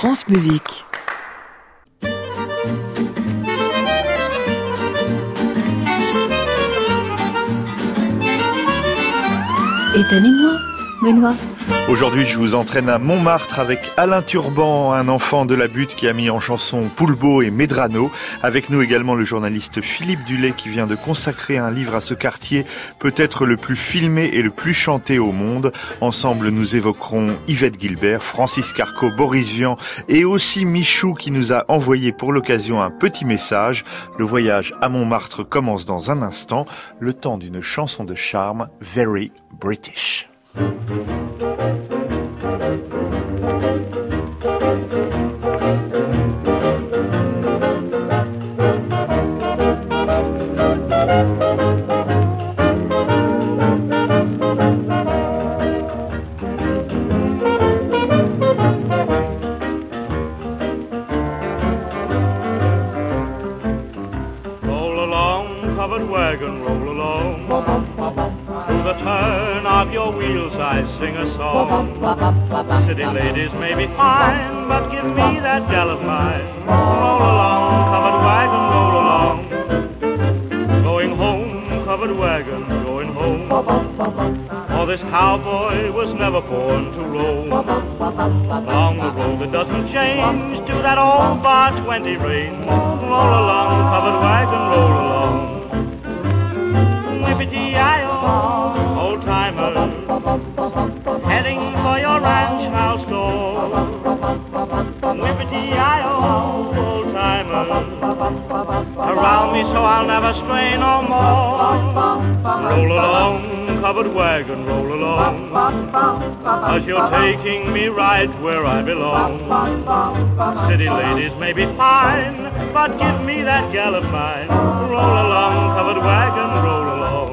France Musique. Étonnez-moi, Benoît. Aujourd'hui, je vous entraîne à Montmartre avec Alain Turban, un enfant de la butte qui a mis en chanson Poulbeau et Medrano. Avec nous également le journaliste Philippe Dulay qui vient de consacrer un livre à ce quartier, peut-être le plus filmé et le plus chanté au monde. Ensemble, nous évoquerons Yvette Guilbert, Francis Carco, Boris Vian et aussi Michou qui nous a envoyé pour l'occasion un petit message. Le voyage à Montmartre commence dans un instant, le temps d'une chanson de charme, Very British. I sing a song. City ladies may be fine, but give me that gal of mine. Roll along, covered wagon, roll along. Going home, covered wagon, going home. For this cowboy was never born to roam. Along the road that doesn't change to that old bar 20 range. Roll along, covered wagon, roll along. Whippity-I-O, old timer, heading for your ranch house door. Whippity-I-O, old timer, around me so I'll never stray no more. Roll along, covered wagon, roll along, 'cause you're taking me right where I belong. City ladies may be fine, but give me that gal of mine. Roll along, covered wagon, roll along.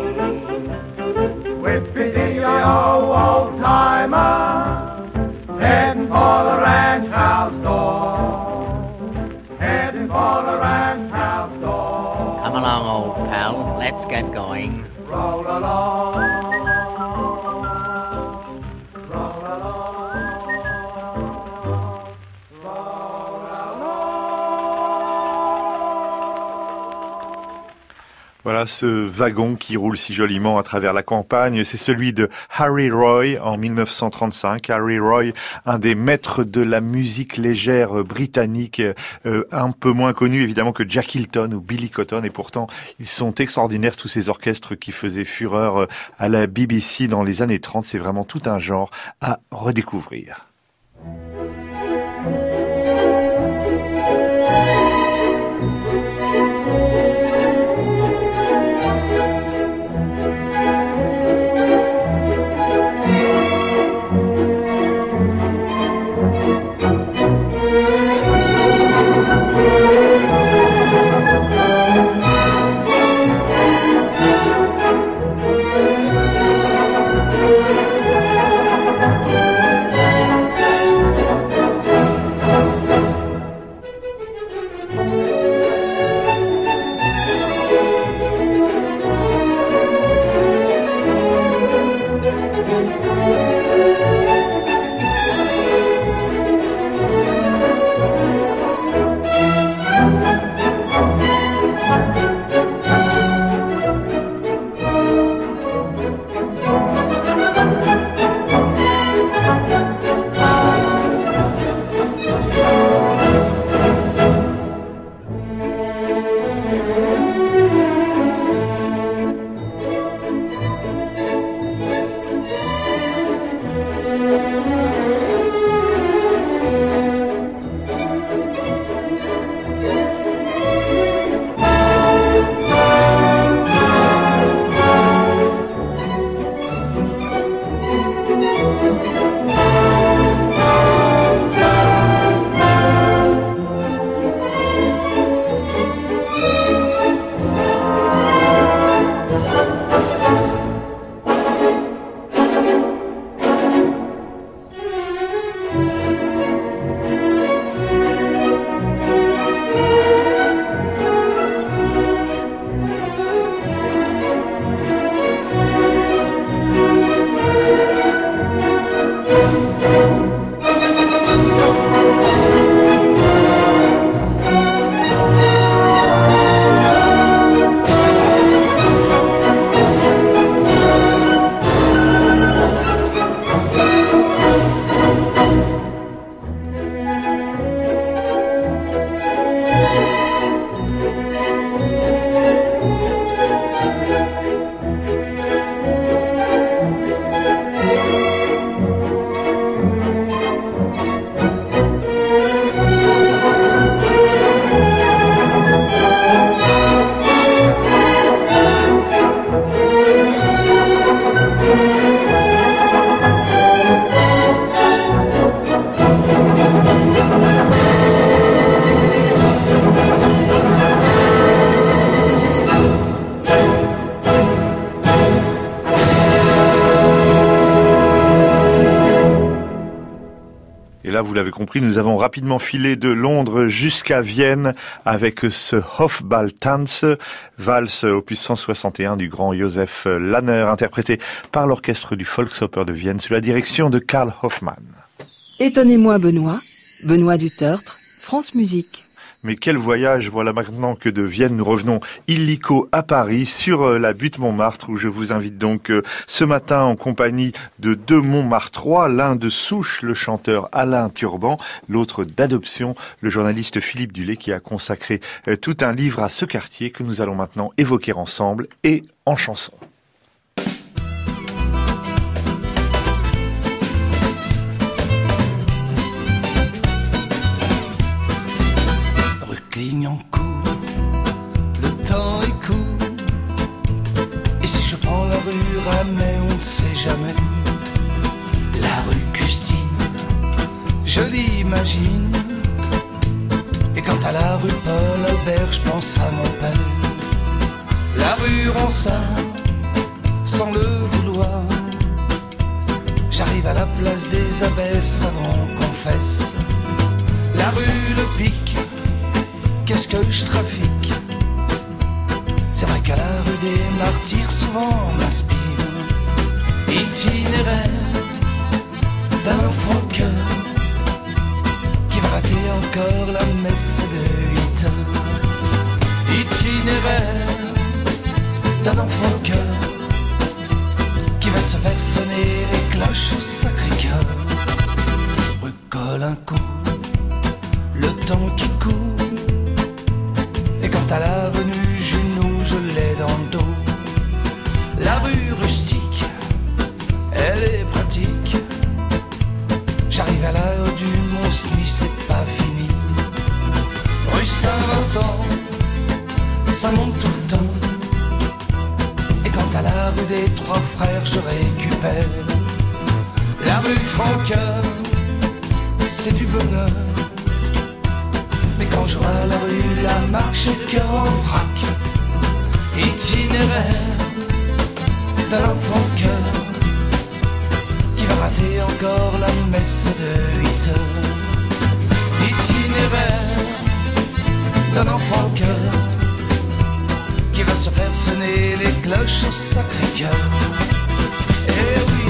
Whippity-I-O, old timer, heading for the ranch house door. Heading for the ranch house door. Come along, old pal, let's get going. Roll along. Roll along. Roll along. Voilà ce wagon qui roule si joliment à travers la campagne, c'est celui de Harry Roy en 1935. Harry Roy, un des maîtres de la musique légère britannique, un peu moins connu évidemment que Jack Hilton ou Billy Cotton, et pourtant ils sont extraordinaires tous ces orchestres qui faisaient fureur à la BBC dans les années 30. C'est vraiment tout un genre à redécouvrir. là, vous l'avez compris, nous avons rapidement filé de Londres jusqu'à Vienne avec ce Hofballtanz, valse opus 161 du grand Joseph Lanner, interprété par l'orchestre du Volksoper de Vienne sous la direction de Karl Hofmann. Étonnez-moi Benoît Dutertre, France Musique. Mais quel voyage, voilà maintenant que de Vienne nous revenons illico à Paris sur la butte Montmartre où je vous invite donc ce matin en compagnie de deux Montmartrois, l'un de souche, le chanteur Alain Turban, l'autre d'adoption, le journaliste Philippe Dulay qui a consacré tout un livre à ce quartier que nous allons maintenant évoquer ensemble et en chanson. Clignancourt, le temps est court. Et si je prends la rue Ramey, on ne sait jamais. La rue Custine, je l'imagine. Et quant à la rue Paul Albert, je pense à mon père. La rue Ronsard, sans le vouloir. J'arrive à la place des Abbesses avant qu'on fesse. La rue Le Pic, qu'est-ce que je trafique? C'est vrai qu'à la rue des Martyrs souvent m'inspire. Itinéraire d'un enfant cœur qui va rater encore la messe de 8 heures. Itinéraire d'un enfant cœur qui va se faire sonner les cloches au Sacré-Cœur. Rue Colincourt, le temps qui court. Et quant à l'avenue Junot, je l'ai dans le dos. La rue Rustique, elle est pratique. J'arrive à la haut du Mont-Cenis, c'est pas fini. Rue Saint-Vincent, ça monte tout le temps. Et quant à la rue des Trois Frères, je récupère. La rue Franqueur, c'est du bonheur. Mais quand je vois la rue Lamarche, le cœur en vrac. Itinéraire d'un enfant cœur qui va rater encore la messe de 8 heures. Itinéraire d'un enfant cœur qui va se faire sonner les cloches au Sacré-Cœur. Eh oui.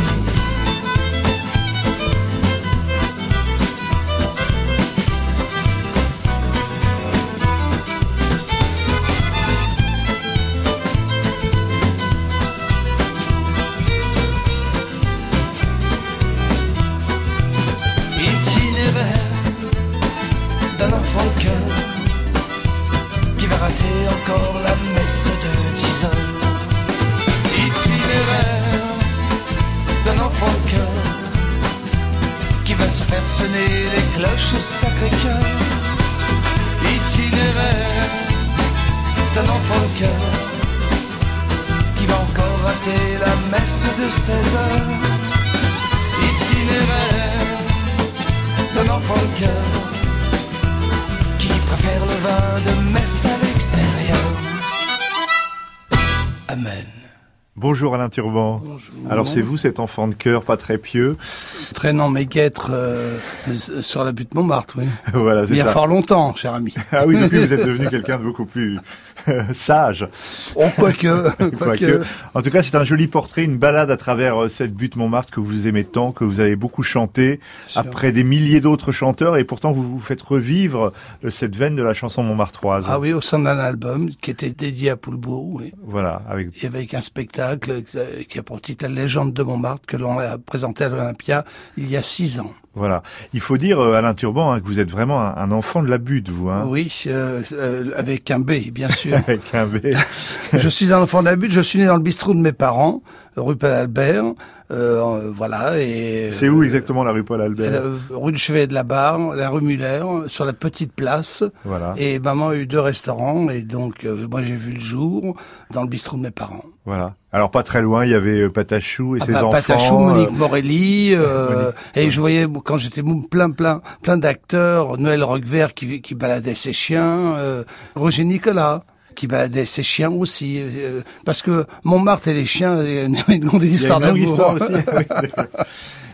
Encore la messe de 10 heures. Itinéraire d'un enfant cœur qui va se faire sonner les cloches au Sacré-Cœur. Itinéraire d'un enfant cœur qui va encore rater la messe de 16 heures. Itinéraire d'un enfant cœur qui préfère le vin de messe à l'extérieur. Amen. Bonjour Alain Turban. Bonjour. Alors c'est vous cet enfant de cœur pas très pieux? Traînant mes guêtres sur la butte Montmartre, oui. Voilà, c'est il y a ça. fort longtemps, cher ami. Ah oui, depuis vous êtes devenu quelqu'un de beaucoup plus sage. Oh, quoique. En tout cas, c'est un joli portrait, une balade à travers cette butte Montmartre que vous aimez tant, que vous avez beaucoup chanté, après des milliers d'autres chanteurs, et pourtant vous vous faites revivre cette veine de la chanson montmartroise. Ah oui, au sein d'un album qui était dédié à Poulbeau, oui. Voilà, Et avec un spectacle qui a pour titre La légende de Montmartre, que l'on a présenté à l'Olympia il y a 6 ans. Voilà. Il faut dire, Alain Turban, que vous êtes vraiment un enfant de la butte, vous. Hein. Oui, avec un B, bien sûr. Avec un B. Je suis un enfant de la butte, je suis né dans le bistrot de mes parents, rue Paul Albert. Voilà. Et c'est où exactement la rue Paul Albert? Rue du Chevet de la Barre, la rue Muller, sur la petite place. Voilà. Et maman a eu 2 restaurants, et donc moi j'ai vu le jour dans le bistrot de mes parents. Voilà. Alors pas très loin, il y avait Patachou et ses enfants. Patachou, Monique Morelli, et je voyais quand j'étais plein d'acteurs, Noël Roquevert qui baladait ses chiens, Roger Nicolas qui baladait ses chiens aussi, parce que Montmartre et les chiens, il y a une longue histoire d'amour. Histoire aussi.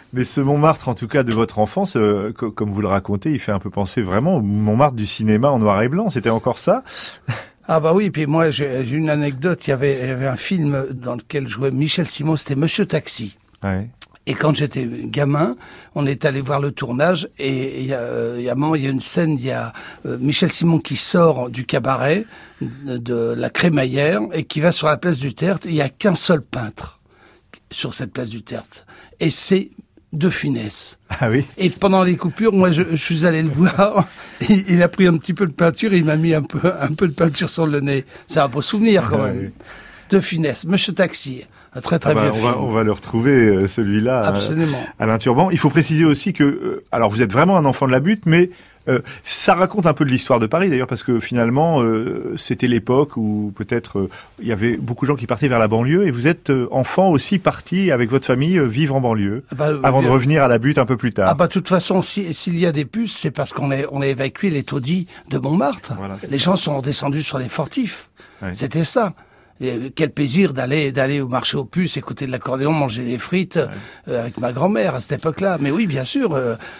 Mais ce Montmartre, en tout cas de votre enfance, comme vous le racontez, il fait un peu penser vraiment au Montmartre du cinéma en noir et blanc. C'était encore ça? Ah bah oui, puis moi j'ai une anecdote, il y avait un film dans lequel jouait Michel Simon, c'était Monsieur Taxi. Ouais. Et quand j'étais gamin, on est allé voir le tournage et il y a un moment, il y a une scène, il y a Michel Simon qui sort du cabaret de la Crémaillère et qui va sur la place du Tertre. Il y a qu'un seul peintre sur cette place du Tertre. Et c'est De Funès. Ah oui. Et pendant les coupures, moi, je suis allé le voir. Il a pris un petit peu de peinture et il m'a mis un peu de peinture sur le nez. C'est un beau souvenir quand même. Oui. De Funès, Monsieur Taxi. Un très vieux film. On va le retrouver, celui-là. Absolument. Alain Turban. Il faut préciser aussi que, alors vous êtes vraiment un enfant de la butte, mais ça raconte un peu de l'histoire de Paris d'ailleurs, parce que finalement c'était l'époque où peut-être il y avait beaucoup de gens qui partaient vers la banlieue, et vous êtes enfant aussi parti avec votre famille vivre en banlieue avant de revenir à la butte un peu plus tard. Ah bah de toute façon, s'il y a des puces, c'est parce qu'on a évacué les taudis de Montmartre. Voilà, les gens sont descendus sur les fortifs. Ouais. C'était ça. Et quel plaisir d'aller au marché aux puces, écouter de l'accordéon, manger des frites avec ma grand-mère à cette époque-là. Mais oui, bien sûr,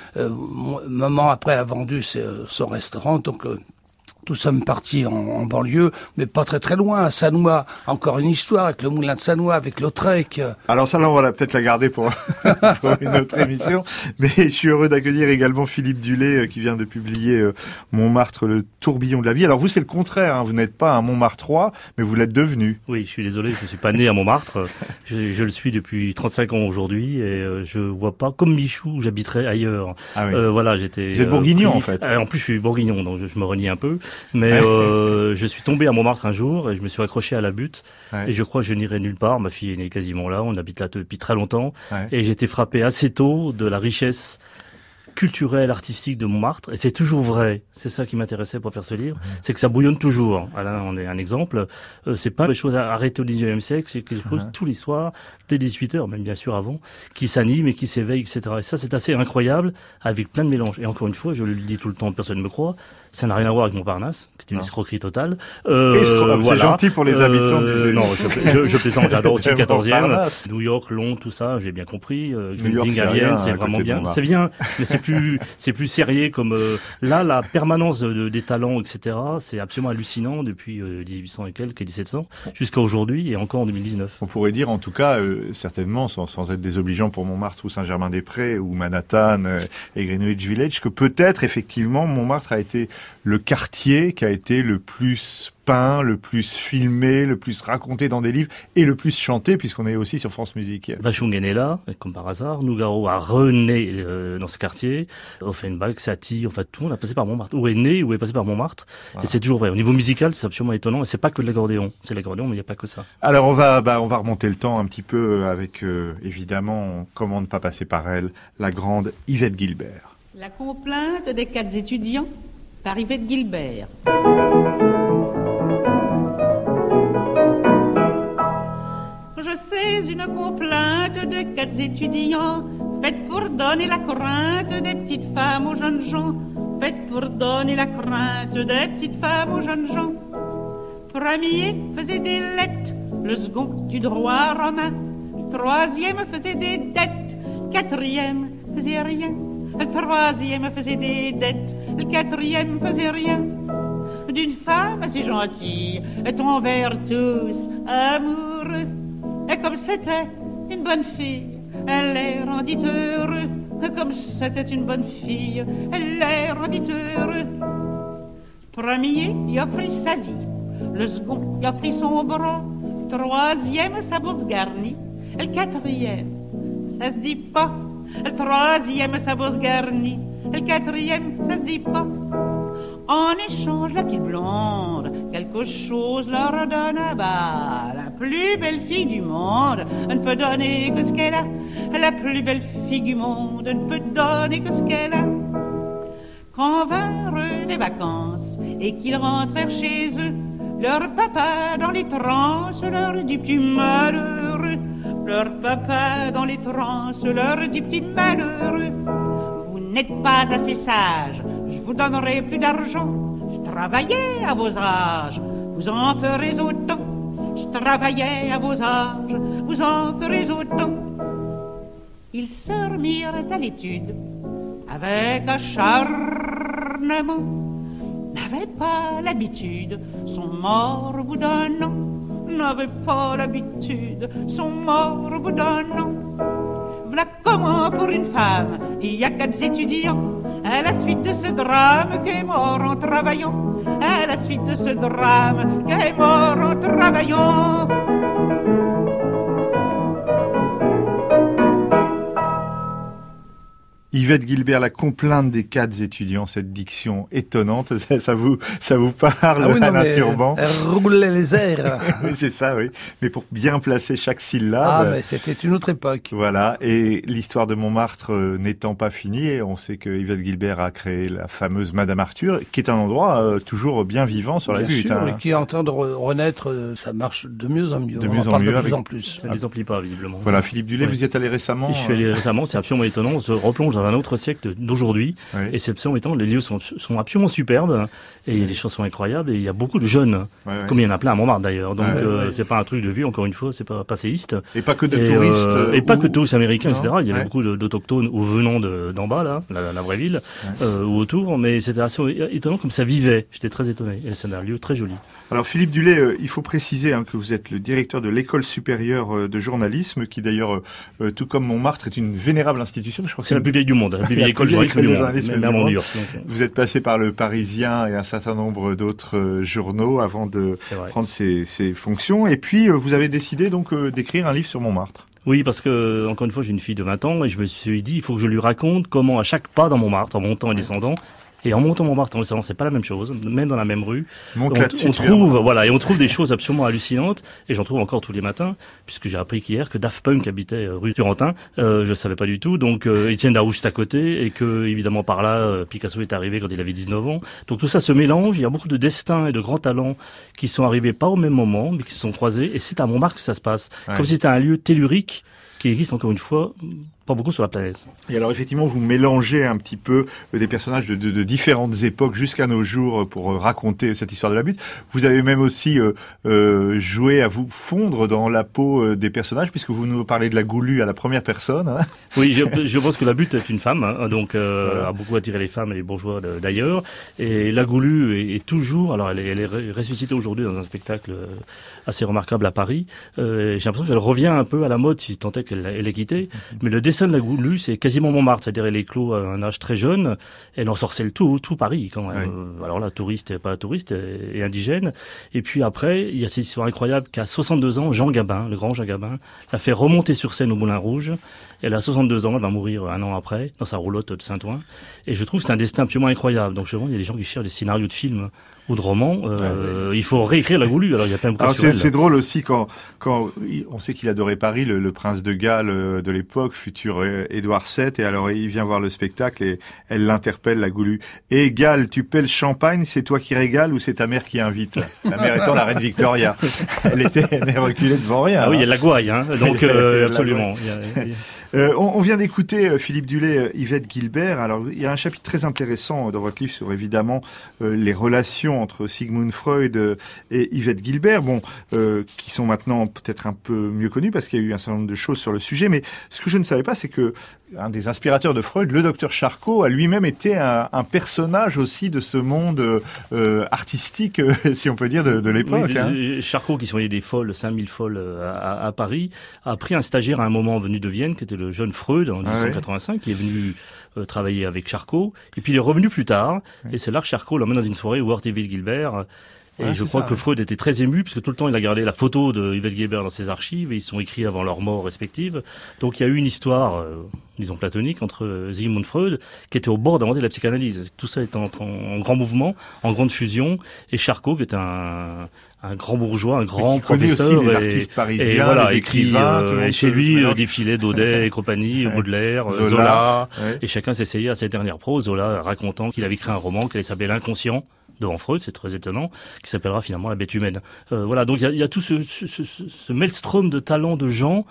maman après a vendu son restaurant, donc nous sommes partis en banlieue, mais pas très loin, à Sannois. Encore une histoire avec le moulin de Sannois, avec Lautrec. Alors ça, là, on va peut-être la garder pour une autre émission. Mais je suis heureux d'accueillir également Philippe Dulay, qui vient de publier Montmartre, le tourbillon de la vie. Alors vous, c'est le contraire, hein. Vous n'êtes pas un Montmartrois, mais vous l'êtes devenu. Oui, je suis désolé, je ne suis pas né à Montmartre. Je le suis depuis 35 ans aujourd'hui, et je vois pas, comme Michou, j'habiterais ailleurs. Ah oui. Voilà, j'étais. Vous êtes bourguignon, en fait. En plus, je suis bourguignon, donc je me renie un peu. Mais je suis tombé à Montmartre un jour et je me suis accroché à la butte. Ouais. Et je crois que je n'irai nulle part. Ma fille est née quasiment là. On habite là depuis très longtemps. Ouais. Et j'ai été frappé assez tôt de la richesse culturelle, artistique de Montmartre. Et c'est toujours vrai. C'est ça qui m'intéressait pour faire ce livre. C'est que ça bouillonne toujours. Là, on est un exemple. C'est pas des choses arrêtées au 19e siècle. C'est quelque chose tous les soirs, dès 18h, même bien sûr avant, qui s'anime et qui s'éveille, etc. Et ça, c'est assez incroyable, avec plein de mélanges. Et encore une fois, je le dis tout le temps, personne ne me croit. Ça n'a rien à voir avec Montparnasse, qui est une escroquerie totale. Voilà. C'est gentil pour les habitants du non, je plaisante, j'adore aussi le 14e. New York, Londres, tout ça, j'ai bien compris. Zingalienne, c'est vraiment bien. C'est bien, mais c'est plus sérieux comme, là, la permanence des talents, etc., c'est absolument hallucinant depuis 1800 et quelques, 1700, jusqu'à aujourd'hui et encore en 2019. On pourrait dire, en tout cas, certainement, sans être désobligeant pour Montmartre ou Saint-Germain-des-Prés ou Manhattan et Greenwich Village, que peut-être, effectivement, Montmartre a été le quartier qui a été le plus peint, le plus filmé, le plus raconté dans des livres et le plus chanté, puisqu'on est aussi sur France Musique. Bachung est né là, comme par hasard. Nougaro a rené dans ce quartier. Offenbach, Satie, enfin tout le monde a passé par Montmartre. Ou est né, ou est passé par Montmartre. Voilà. Et c'est toujours vrai. Au niveau musical, c'est absolument étonnant. Et c'est pas que de l'accordéon. C'est l'accordéon, mais il n'y a pas que ça. Alors on va remonter le temps un petit peu avec, évidemment, comment ne pas passer par elle, la grande Yvette Guilbert. La complainte des 4 étudiants par Yvette Guilbert. Je sais une complainte de 4 étudiants, faite pour donner la crainte des petites femmes aux jeunes gens, faite pour donner la crainte des petites femmes aux jeunes gens. Premier faisait des lettres, le second du droit romain, le troisième faisait des dettes, quatrième faisait rien, le troisième faisait des dettes, le quatrième faisait rien. D'une femme assez gentille, tombèrent tous amoureux. Et comme c'était une bonne fille, elle les rendit heureux. Et comme c'était une bonne fille, elle les rendit heureux. Le premier y offrit sa vie, le second y offrit son bras, le troisième sa bourse garnie, et le quatrième, ça se dit pas. Le troisième sa bourse garnie, et le quatrième, ça se dit pas. En échange, la petite blonde, quelque chose leur donne à bas. La plus belle fille du monde ne peut donner que ce qu'elle a. La plus belle fille du monde ne peut donner que ce qu'elle a. Quand vinrent les vacances et qu'ils rentrèrent chez eux, leur papa dans les transes leur dit petit malheureux. Leur papa dans les transes leur dit petit malheureux. Vous n'êtes pas assez sage, je vous donnerai plus d'argent. Je travaillais à vos âges, vous en ferez autant. Je travaillais à vos âges, vous en ferez autant. ils se remirent à l'étude avec acharnement. N'avaient pas l'habitude, sont morts au bout d'un an. N'avaient pas l'habitude, sont morts au bout d'un an. Voilà comment pour une femme, il y a 4 étudiants. À la suite de ce drame qu'est mort en travaillant. À la suite de ce drame qu'est mort en travaillant. Yvette Guilbert, la complainte des 4 étudiants, cette diction étonnante, ça vous parle, ah oui, non, Alain Turban? Elle roulait les airs. Oui, c'est ça, oui. Mais pour bien placer chaque syllabe. Ah, mais c'était une autre époque. Voilà. Et l'histoire de Montmartre n'étant pas finie, on sait que Yvette Guilbert a créé la fameuse Madame Arthur, qui est un endroit toujours bien vivant sur la butte. Bien sûr, et qui est en train de renaître, ça marche de mieux en mieux. De mieux en mieux. De plus en plus. Ça ne les emplit pas, visiblement. Voilà, Philippe Dulay, vous y êtes allé récemment? Je suis allé récemment, c'est absolument étonnant. On se replonge dans un autre siècle d'aujourd'hui. Oui. Et c'est absolument étonnant. Les lieux sont absolument superbes. Et il y a des chansons incroyables. Et il y a beaucoup de jeunes. Comme il y en a plein à Montmartre d'ailleurs. Donc, c'est pas un truc de vue, encore une fois. C'est pas passéiste. Et pas que de touristes. Et pas que de touristes américains, etc. Il y avait beaucoup d'autochtones ou venant d'en bas, là, la vraie ville, ou autour. Mais c'était assez étonnant comme ça vivait. J'étais très étonné. Et c'est un lieu très joli. Alors Philippe Dulay, il faut préciser que vous êtes le directeur de l'école supérieure de journalisme, qui d'ailleurs, tout comme Montmartre, est une vénérable institution. Je crois c'est la plus vieille du monde, la plus vieille école de journalisme du monde. Vous êtes passé par le Parisien et un certain nombre d'autres journaux avant de prendre ces fonctions. Et puis vous avez décidé donc d'écrire un livre sur Montmartre. Oui, parce que, encore une fois, j'ai une fille de 20 ans et je me suis dit, il faut que je lui raconte comment à chaque pas dans Montmartre, en montant et descendant, et en montant Montmartre, en descendant, c'est pas la même chose, même dans la même rue. On trouve des choses absolument hallucinantes, et j'en trouve encore tous les matins, puisque j'ai appris qu'hier que Daft Punk habitait rue Turentin, je savais pas du tout, donc Étienne Darouche juste à côté, et que, évidemment, par là, Picasso est arrivé quand il avait 19 ans. Donc tout ça se mélange, il y a beaucoup de destins et de grands talents qui sont arrivés pas au même moment, mais qui se sont croisés, et c'est à Montmartre que ça se passe. Comme si c'était un lieu tellurique, qui existe encore une fois pas beaucoup sur la planète. Et alors effectivement, vous mélangez un petit peu des personnages de différentes époques jusqu'à nos jours pour raconter cette histoire de la butte. Vous avez même aussi joué à vous fondre dans la peau des personnages, puisque vous nous parlez de la Goulue à la première personne. Hein. Oui, je pense que la butte est une femme, donc a beaucoup attiré les femmes et les bourgeois d'ailleurs. Et la Goulue est toujours, alors elle est ressuscitée aujourd'hui dans un spectacle assez remarquable à Paris. J'ai l'impression qu'elle revient un peu à la mode, si tant est qu'elle ait quitté. Mais le dessin de la Goulue, c'est quasiment Montmartre, c'est-à-dire elle éclot à un âge très jeune, elle ensorcelle tout Paris quand même. Alors là, touriste et pas touriste et indigène. Et puis après, il y a cette histoire incroyable qu'à 62 ans, Jean Gabin, le grand Jean Gabin, l'a fait remonter sur scène au Moulin Rouge. Elle a 62 ans, elle va mourir un an après, dans sa roulotte de Saint-Ouen. Et je trouve que c'est un destin absolument incroyable. Donc je vois, il y a des gens qui cherchent des scénarios de films ou de romans. Il faut réécrire la Goulue. Alors il y a plein de bouquins sur elle. C'est drôle aussi quand on sait qu'il adorait Paris, le prince de Galles de l'époque, futur Édouard VII, et alors il vient voir le spectacle et elle l'interpelle, la Goulue. Et Galles, tu paies le champagne, c'est toi qui régales ou c'est ta mère qui invite? La mère étant la reine Victoria. Elle est reculée devant rien. Ah oui, il y a de la gouaille, donc absolument. On vient d'écouter Philippe Dulay, Yvette Guilbert. Alors il y a un chapitre très intéressant dans votre livre sur évidemment les relations entre Sigmund Freud et Yvette Guilbert, qui sont maintenant peut-être un peu mieux connues parce qu'il y a eu un certain nombre de choses sur le sujet. Mais ce que je ne savais pas, c'est que un des inspirateurs de Freud, le docteur Charcot, a lui-même été un personnage aussi de ce monde artistique, si on peut dire, de l'époque. Oui, Charcot, qui soignait des folles, 5000 folles à Paris, a pris un stagiaire à un moment venu de Vienne, qui était le jeune Freud en 1885, qui est venu travailler avec Charcot, et puis il est revenu plus tard, et c'est là que Charcot l'emmène dans une soirée où Yvette Guilbert. Et je crois que Freud était très ému, puisque tout le temps il a gardé la photo de Yvette Guilbert dans ses archives, et ils sont écrits avant leur mort respective. Donc il y a eu une histoire, disons platonique, entre Sigmund Freud, qui était au bord d'inventer la psychanalyse. Tout ça est en grand mouvement, en grande fusion, et Charcot, qui est un grand bourgeois, un grand professeur, aussi les artistes parisiens, et voilà, les écrivains, et chez lui défilait Daudet et compagnie, Baudelaire, Zola, et chacun s'essayait à ses dernières proses. Zola racontant qu'il avait écrit un roman qui allait s'appeler L'Inconscient, devant Freud, c'est très étonnant, qui s'appellera finalement La Bête humaine. Voilà, donc il y a tout ce maelstrom de talents de gens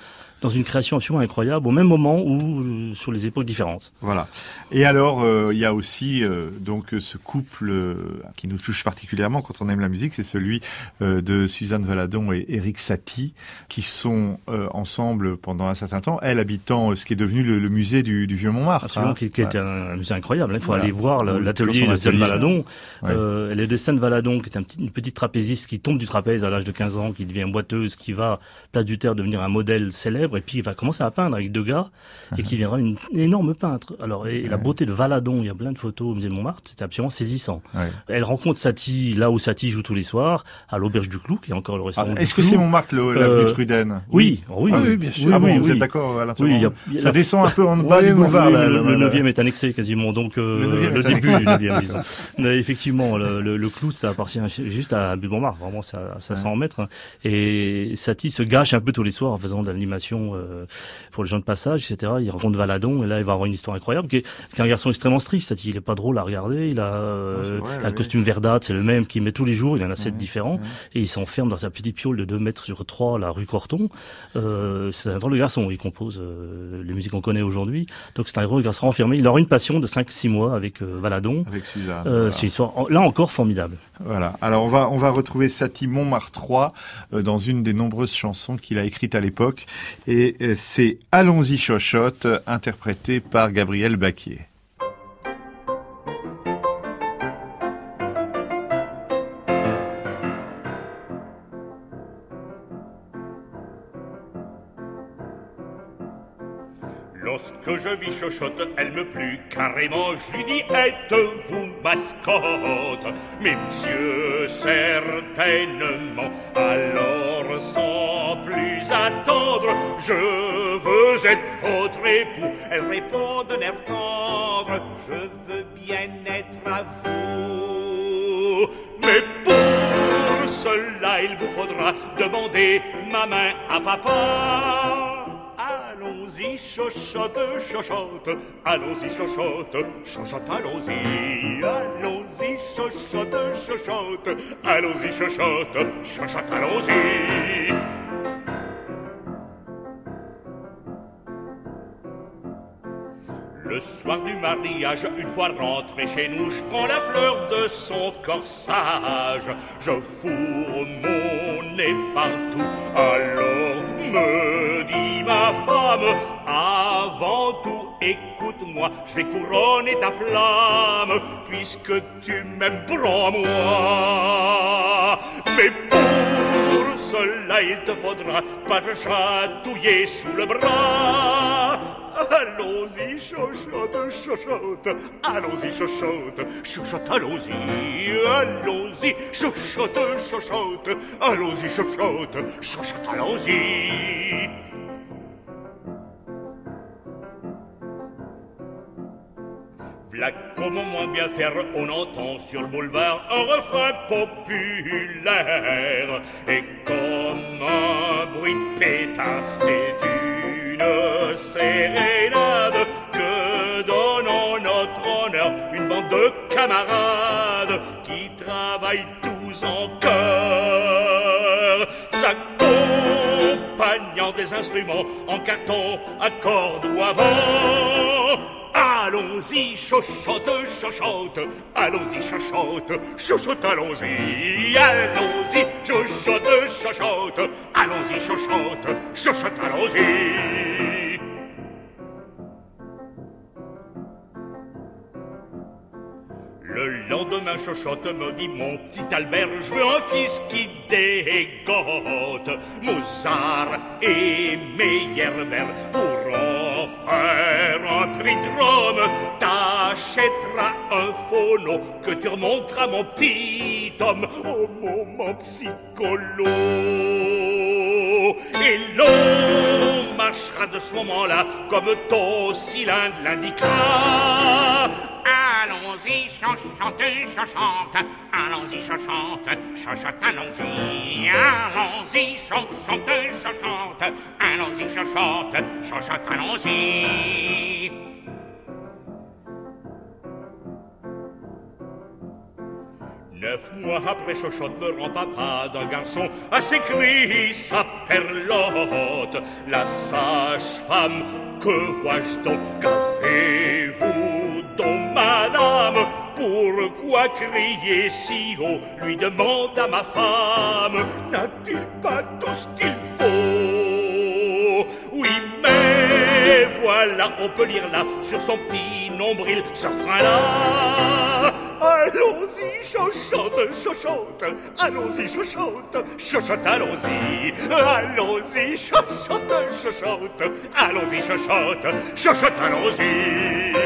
dans une création absolument incroyable, au même moment ou sur les époques différentes. Voilà. Et alors, il y a aussi donc ce couple qui nous touche particulièrement quand on aime la musique, c'est celui de Suzanne Valadon et Éric Satie, qui sont ensemble pendant un certain temps, elle habitant ce qui est devenu le musée du Vieux-Montmartre. Absolument, qui est un musée incroyable. Il faut aller voir l'atelier de Suzanne Valadon. Elle est de Suzanne Valadon, qui est une petite trapéziste qui tombe du trapèze à l'âge de 15 ans, qui devient boiteuse, qui va, place du Terre, devenir un modèle célèbre, et puis il va commencer à peindre avec 2 gars, et qui deviendra une énorme peintre. Alors, et la beauté de Valadon, il y a plein de photos au musée de Montmartre, c'était absolument saisissant. Elle rencontre Satie, là où Satie joue tous les soirs, à l'Auberge du Clou, qui est encore le restaurant. Est-ce que c'est Montmartre, l'avenue Truden? Oui, bien sûr. Vous êtes d'accord, Alain Turban? Ça descend un peu en bas du boulevard. Le 9e est annexé quasiment, donc le début du 9e, disons. Mais effectivement, le Clou, ça appartient juste à Montmartre, vraiment, à 500 mètres. Hein. Et Satie se gâche un peu tous les soirs en faisant de l'animation pour les gens de passage, etc. Il rencontre Valadon, et là, il va avoir une histoire incroyable, qui est un garçon extrêmement strict. Satie, il est pas drôle à regarder, il a un costume verdâtre, c'est le même qu'il met tous les jours, il en a 7 différents, et il s'enferme dans sa petite piole de 2 mètres sur 3, la rue Corton. C'est un drôle de garçon, il compose les musiques qu'on connaît aujourd'hui, donc c'est un drôle de garçon enfermé. Il aura une passion de 5-6 mois avec Valadon. Avec Suzanne. C'est une histoire, là encore, formidable. Voilà. Alors on va retrouver Satie Montmartre 3 dans une des nombreuses chansons qu'il a écrites à l'époque, et c'est Allons-y Chochotte, interprété par Gabriel Baquier. Lorsque je vis Chochotte, elle me plut carrément. Je lui dis, êtes-vous mascotte? Mes messieurs, certainement. Alors, sans plus attendre, je veux être votre époux. Elle répond d'un air tendre, je veux bien être à vous. Mais pour cela, il vous faudra demander ma main à papa. Allons-y, Chochotte, Chochotte, allons-y, Chochotte, Chochotte, allons-y. Allons-y, Chochotte, Chochotte, allons-y, Chochotte, Chochotte, allons-y. Le soir du mariage, une fois rentré chez nous, je prends la fleur de son corsage, je fourre mon nez partout. Alors me dit ma femme, avant tout, écoute-moi, je vais couronner ta flamme, puisque tu m'aimes, prends-moi. Mais pour cela, il te faudra pas te chatouiller sous le bras. Allons-y, Chochotte, Chochotte, allons-y, Chochotte, Chochotte, allons-y, allons-y, Chochotte, Chochotte, allons-y, Chochotte, Chochotte, allons-y. V'là comment moins bien faire, on entend sur le boulevard un refrain populaire, et comme un bruit de pétard, c'est une sérénade que donne en notre honneur une bande de camarades qui travaillent tous en chœur, s'accompagnant des instruments en carton, à cordes ou à vent. Allons-y, Chochotte, Chochotte, allons-y, Chochotte, Chochotte, allons-y, allons-y, Chochotte, Chochotte, allons-y, Chochotte, Chochotte, allons-y. Le lendemain, Chochotte me dit, mon petit Albert, je veux un fils qui dégote Mozart et Meyerbeer pour en faire un prix de Rome. T'achèteras un phono que tu remonteras mon petit homme au moment psycholo. Et l'on marchera de ce moment-là comme ton cylindre l'indiquera. Allons-y, Chochotte, Chochotte, allons-y, Chochotte, Chochotte, allons-y. Allons-y, Chochotte, Chochotte, allons-y, Chochotte, Chochotte, allons-y. 9 mois après, Chochotte me rend papa d'un garçon à ses cris, sa perlotte. La sage-femme, que vois-je donc? Qu'avez-vous donc, madame? Pourquoi crier si haut? Lui demanda ma femme. N'a-t-il pas tout ce qu'il faut? Oui, mais voilà, on peut lire là, sur son petit nombril, ce frein-là. Allons-y, Chochotte, Chochotte, allons-y, Chochotte, Chochotte, allons-y. Allons-y, Chochotte, Chochotte, allons-y, Chochotte, Chochotte, allons-y.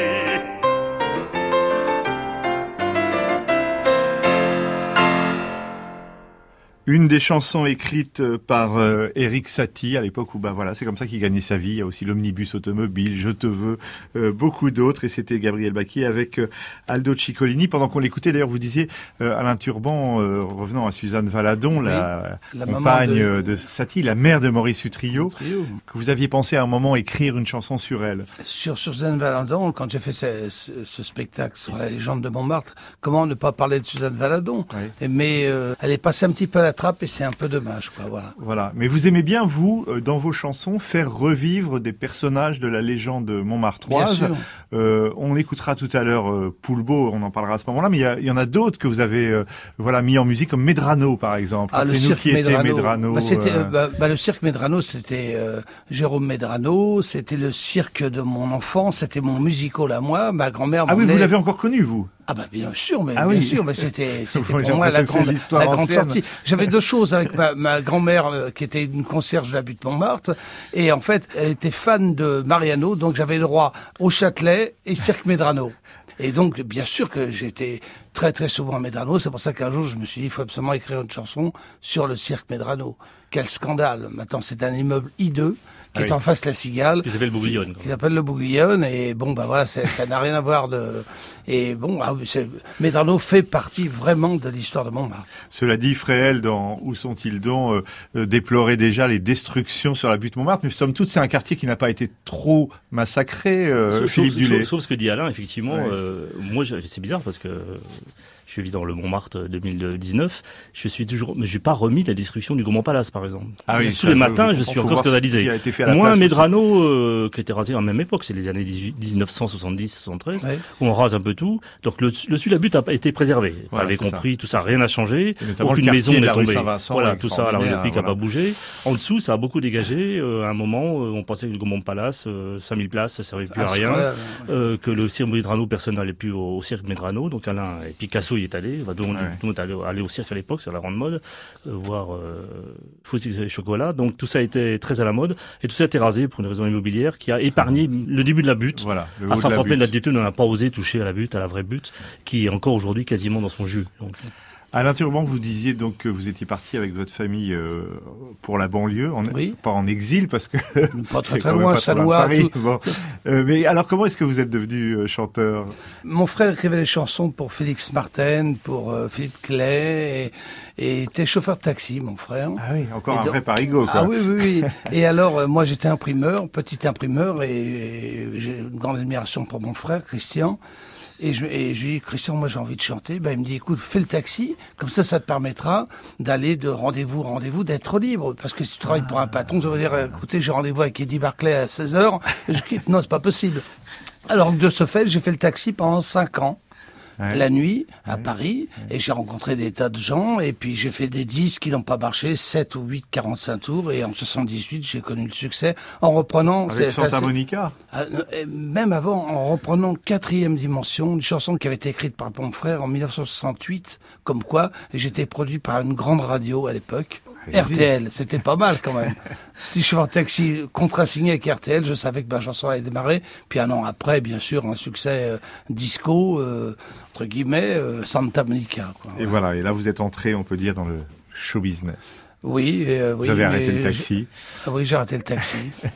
Une des chansons écrites par Éric Satie à l'époque où c'est comme ça qu'il gagnait sa vie. Il y a aussi l'omnibus automobile, Je te veux, beaucoup d'autres. Et c'était Gabriel Baquier avec Aldo Ciccolini. Pendant qu'on l'écoutait, d'ailleurs, vous disiez Alain Turban, revenant à Suzanne Valadon, la compagne de Satie, la mère de Maurice Utrillo, que vous aviez pensé à un moment écrire une chanson sur elle. Sur Suzanne Valadon, quand j'ai fait ce spectacle sur la légende de Montmartre, comment ne pas parler de Suzanne Valadon? Mais elle est passée un petit peu à la trappe et c'est un peu dommage, quoi. Voilà. Mais vous aimez bien, vous, dans vos chansons, faire revivre des personnages de la légende montmartroise. On écoutera tout à l'heure Poulbeau, on en parlera à ce moment-là, mais il y en a d'autres que vous avez mis en musique, comme Médrano, par exemple. Le cirque Médrano. Le cirque Médrano, c'était Jérôme Médrano, c'était le cirque de mon enfance, c'était mon musical à moi, ma grand-mère. Ah oui, vous l'avez encore connu, vous? Bien sûr, mais c'était pour moi la grande sortie. J'avais deux choses avec ma grand-mère qui était une concierge de la butte Montmartre, et en fait elle était fan de Mariano, donc j'avais le droit au Châtelet et cirque Médrano. Et donc bien sûr que j'étais très très souvent à Médrano, c'est pour ça qu'un jour je me suis dit il faut absolument écrire une chanson sur le cirque Médrano. Quel scandale. Maintenant c'est un immeuble hideux qui est en face de la Cigale. Qui s'appelle Bouglione. Qui s'appelle le Bouglione, et ça n'a rien à voir Médrano fait partie vraiment de l'histoire de Montmartre. Cela dit, Fréhel, dans Où sont-ils donc, déplorait déjà les destructions sur la butte Montmartre, mais somme toute, c'est un quartier qui n'a pas été trop massacré, Philippe Dulay. Sauf ce que dit Alain, effectivement, moi, c'est bizarre parce que je vis dans le Montmartre 2019. J'ai pas remis la destruction du Gaumont Palace, par exemple. Tous les matins, je suis encore scandalisé. Moi, Médrano, qui était rasé en même époque, c'est les années 1970-73, où on rase un peu tout. Donc, le dessus de la butte a été préservé. Vous avez compris, tout ça, rien n'a changé. Aucune maison n'est tombée. Voilà, tout ça, la rue de Pic n'a pas bougé. En dessous, ça a beaucoup dégagé. À un moment, on pensait que le Gaumont Palace, 5000 places, ça servait plus à rien. Que le cirque Médrano, personne n'allait plus au cirque Médrano. Donc, Alain et Picasso y est allé. Tout le monde est allé au cirque à l'époque, c'est la grande mode. Voir Fouettis et Chocolat. Donc, tout ça a été très à la mode. Et tout ça a été rasé pour une raison immobilière qui a épargné le début de la butte. À Saint-Tropez de la Déptune, on n'a pas osé toucher à la butte, à la vraie butte, qui est encore aujourd'hui quasiment dans son jus. Donc, Alain Turban, vous disiez donc que vous étiez parti avec votre famille pour la banlieue, pas en exil parce que pas très loin, Sanois. Mais alors, comment est-ce que vous êtes devenu chanteur? Mon frère écrivait des chansons pour Félix Martin, pour Philippe Clay, et était chauffeur de taxi, mon frère. Ah oui, encore un vrai parigot, quoi. Ah oui. Et alors, moi, j'étais petit imprimeur, et j'ai une grande admiration pour mon frère, Christian. Et je lui dis, Christian, moi j'ai envie de chanter. Il me dit, écoute, fais le taxi, comme ça te permettra d'aller de rendez-vous en rendez-vous, d'être libre. Parce que si tu travailles pour un patron, ça veut dire, écoutez, j'ai rendez-vous avec Eddie Barclay à 16h, je quitte. Non, c'est pas possible. Alors, de ce fait, j'ai fait le taxi pendant 5 ans. La nuit, à Paris, et j'ai rencontré des tas de gens, et puis j'ai fait des disques qui n'ont pas marché, 7 ou 8 45 tours, et en 78, j'ai connu le succès, en reprenant... Avec Santa Monica. Même avant, en reprenant 4e Dimension, une chanson qui avait été écrite par mon frère en 1968, comme quoi, j'étais produit par une grande radio à l'époque, RTL, c'était pas mal quand même. Si je suis en taxi contrat-signé avec RTL, je savais que ma chanson allait démarrer. Puis un an après, bien sûr, un succès disco, entre guillemets, Santa Monica. Et voilà, et là vous êtes entré, on peut dire, dans le show business. Oui. Vous avez arrêté le taxi. Oui, j'ai arrêté le taxi.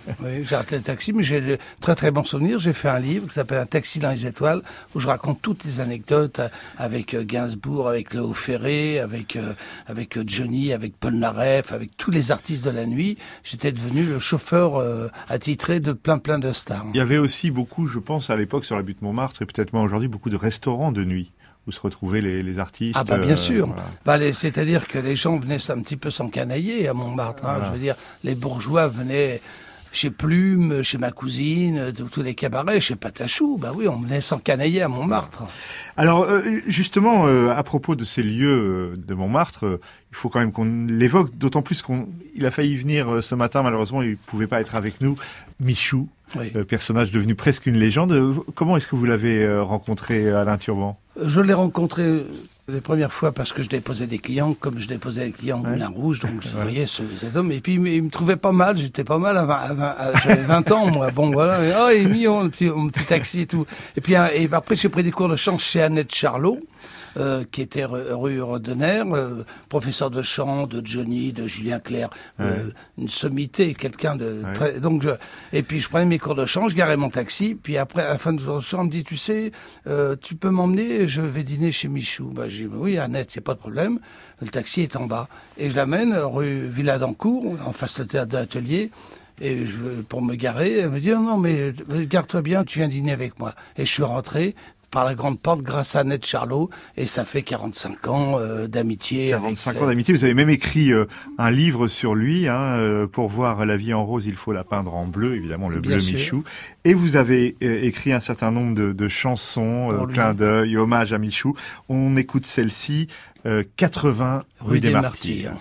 Mais j'ai de très très bons souvenirs. J'ai fait un livre qui s'appelle Un taxi dans les étoiles, où je raconte toutes les anecdotes avec Gainsbourg, avec Léo Ferré, avec Johnny, avec Paul Naref, avec tous les artistes de la nuit. J'étais devenu le chauffeur attitré de plein de stars. Il y avait aussi beaucoup, je pense, à l'époque sur la butte Montmartre, et peut-être moins aujourd'hui, beaucoup de restaurants de nuit. où se retrouvaient les artistes. Ah bien sûr. Voilà. C'est-à-dire que les gens venaient un petit peu s'encanailler à Montmartre. Voilà. Je veux dire, les bourgeois venaient chez Plume, chez ma cousine, tous les cabarets, chez Patachou. Oui, on venait s'encanailler à Montmartre. Alors, justement, à propos de ces lieux de Montmartre, il faut quand même qu'on l'évoque, d'autant plus qu'il a failli venir ce matin, malheureusement, il ne pouvait pas être avec nous. Michou, oui. Personnage devenu presque une légende. Comment est-ce que vous l'avez rencontré, Alain Turban ? Je l'ai rencontré les premières fois parce que je déposais des clients, comme je déposais des clients au Moulin Rouge, donc je voyais cet homme, et puis il me trouvait pas mal, j'étais pas mal, j'avais 20 ans, moi, bon voilà, il m'a mis mon petit taxi et tout. Et puis et après j'ai pris des cours de chant chez Annette Charlot, qui était rue Rodener, professeur de chant de Johnny, de Julien Clerc, une sommité, quelqu'un de très... Donc, et puis je prenais mes cours de chant, je garais mon taxi, puis après, à la fin de cours de chant, on me dit, tu sais, tu peux m'emmener, je vais dîner chez Michou. J'ai dit, oui, Annette, il n'y a pas de problème, le taxi est en bas. Et je l'amène rue Villadancourt, en face le théâtre de l'Atelier, et pour me garer, elle me dit, non, mais garde-toi bien, tu viens dîner avec moi. Et je suis rentré par la grande porte grâce à Annette Charlot, et ça fait 45 ans d'amitié. 45 ans d'amitié, vous avez même écrit un livre sur lui, pour voir la vie en rose, il faut la peindre en bleu, évidemment le bleu Michou. Et vous avez écrit un certain nombre de chansons, clin d'œil, hommage à Michou. On écoute celle-ci, 80 rue des Martyrs.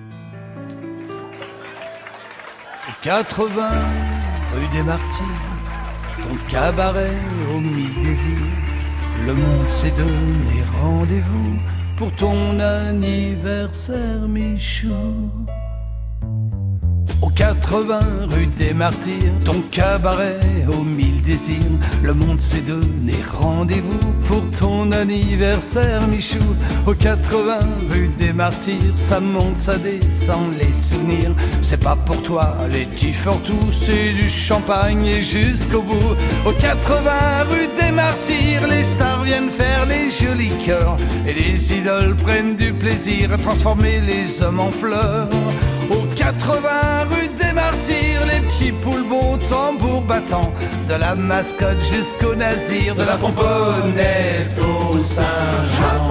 80 rue des Martyrs, ton cabaret aux mille désirs. Le monde s'est donné rendez-vous pour ton anniversaire, Michou. Aux 80 rue des Martyrs, ton cabaret aux mille désirs. Le monde s'est donné rendez-vous pour ton anniversaire, Michou. Aux 80 rue des Martyrs, ça monte, ça descend, les souvenirs. C'est pas pour toi les Tifortous, c'est du champagne et jusqu'au bout. Aux 80 rue des Martyrs, les stars viennent faire les jolis cœurs, et les idoles prennent du plaisir à transformer les hommes en fleurs. Aux 80 rue des Martyrs, les petits poulbeaux tambour battant, de la mascotte jusqu'au nazir, de la pomponnette au Saint-Jean.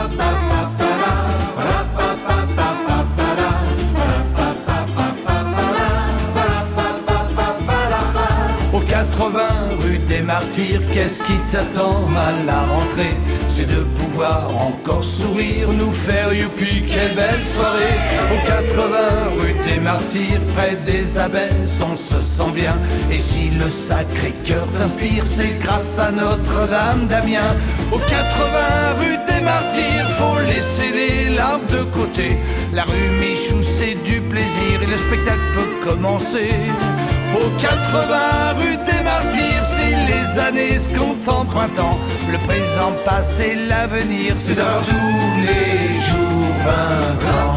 Aux 80 rue des Martyrs, qu'est-ce qui t'attend à la rentrée? C'est de pouvoir encore sourire, nous faire youpi, quelle belle soirée. Aux 80 rue des Martyrs, près des abbesses, on se sent bien. Et si le Sacré-Cœur t'inspire, c'est grâce à Notre-Dame d'Amiens. Aux 80 rue des Martyrs, faut laisser les larmes de côté. La rue Michou, c'est du plaisir et le spectacle peut commencer. Aux 80 rue des Martyrs, si les années se comptent en printemps, le présent passe et l'avenir, c'est d'avoir tous les jours 20 ans.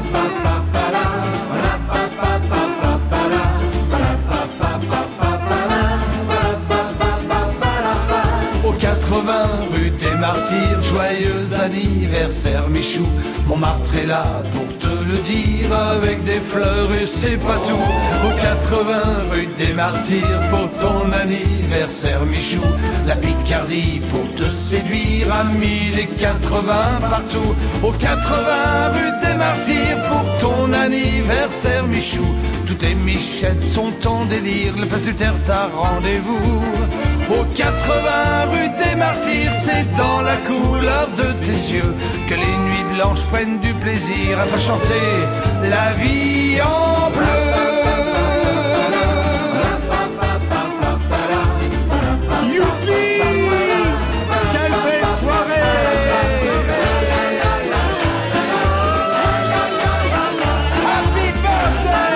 Aux 80 rue des Martyrs, joyeux anniversaire Michou. Montmartre est là pour te le dire, avec des fleurs et c'est pas tout. Aux 80 rue des Martyrs, pour ton anniversaire Michou. La Picardie pour te séduire, à 1080 partout. Aux 80 rue des Martyrs, pour ton anniversaire Michou. Toutes les michettes sont en délire, la place du Terre t'a rendez-vous. Aux 80 rue des Martyrs, c'est dans la couleur de tes yeux que les nuits blanches prennent du plaisir à faire chanter la vie en bleu. Youpi, quelle belle soirée. Happy birthday.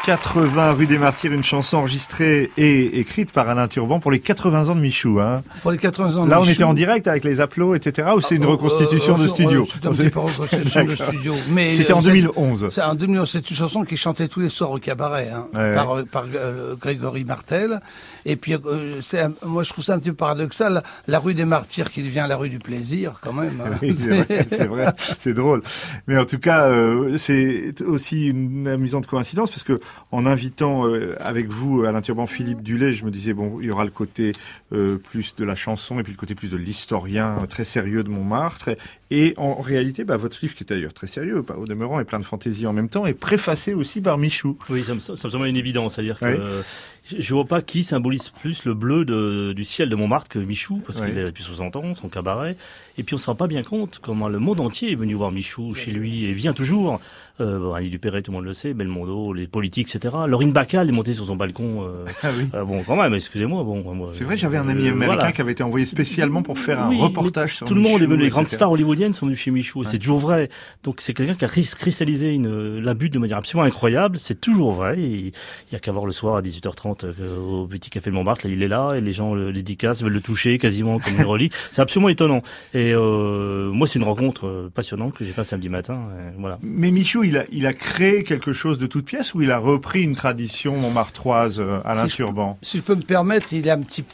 80 rue des Martyrs, une chanson enregistrée et écrite par Alain Turban pour les 80 ans de Michou. Hein. Pour les 80 ans de Là, Michou. on était en direct avec les applaudissements, etc. Ou c'est une reconstitution de studio? C'est un petit peu reconstitution de studio. Mais c'était en 2011. En 2011, c'est une chanson qui chantait tous les soirs au cabaret, hein, par Grégory Martel. Et puis, moi, je trouve ça un petit peu paradoxal, la rue des Martyrs qui devient la rue du plaisir, quand même. Hein. Oui, c'est vrai, c'est drôle. Mais en tout cas, c'est aussi une amusante coïncidence, parce que en invitant avec vous, Alain Turban, Philippe Dulay, je me disais, bon, il y aura le côté plus de la chanson, et puis le côté plus de l'historien très sérieux de Montmartre. Et en réalité, votre livre, qui est d'ailleurs très sérieux, au demeurant, et plein de fantaisie en même temps, est préfacé aussi par Michou. Oui, ça me semble une évidence. C'est-à-dire que je vois pas qui symbolise plus le bleu du ciel de Montmartre que Michou, parce qu'il est là depuis 60 ans, son cabaret. Et puis on se rend pas bien compte comment le monde entier est venu voir Michou chez lui, et vient toujours. Annie Dupéret, tout le monde le sait, Belmondo, les politiques, etc. Laurine Bacall est montée sur son balcon. Bon, quand même, excusez-moi. Moi, c'est vrai, j'avais un ami américain qui avait été envoyé spécialement pour faire un reportage sur tout le monde est venu, les grandes stars hollywoodiennes sont venues chez Michou, et c'est toujours vrai. Donc c'est quelqu'un qui a cristallisé la butte de manière absolument incroyable, c'est toujours vrai. Il y a qu'à voir le soir à 18h30 au Petit Café de Montmartre, là, il est là, et les gens le dédicacent, veulent le toucher quasiment comme une relique. C'est absolument étonnant. Et moi, c'est une rencontre passionnante que j'ai fait un samedi matin. Voilà. Mais Michou, il a créé quelque chose de toute pièce, ou il a repris une tradition montmartroise, Alain Turban? Si je peux me permettre, il est un petit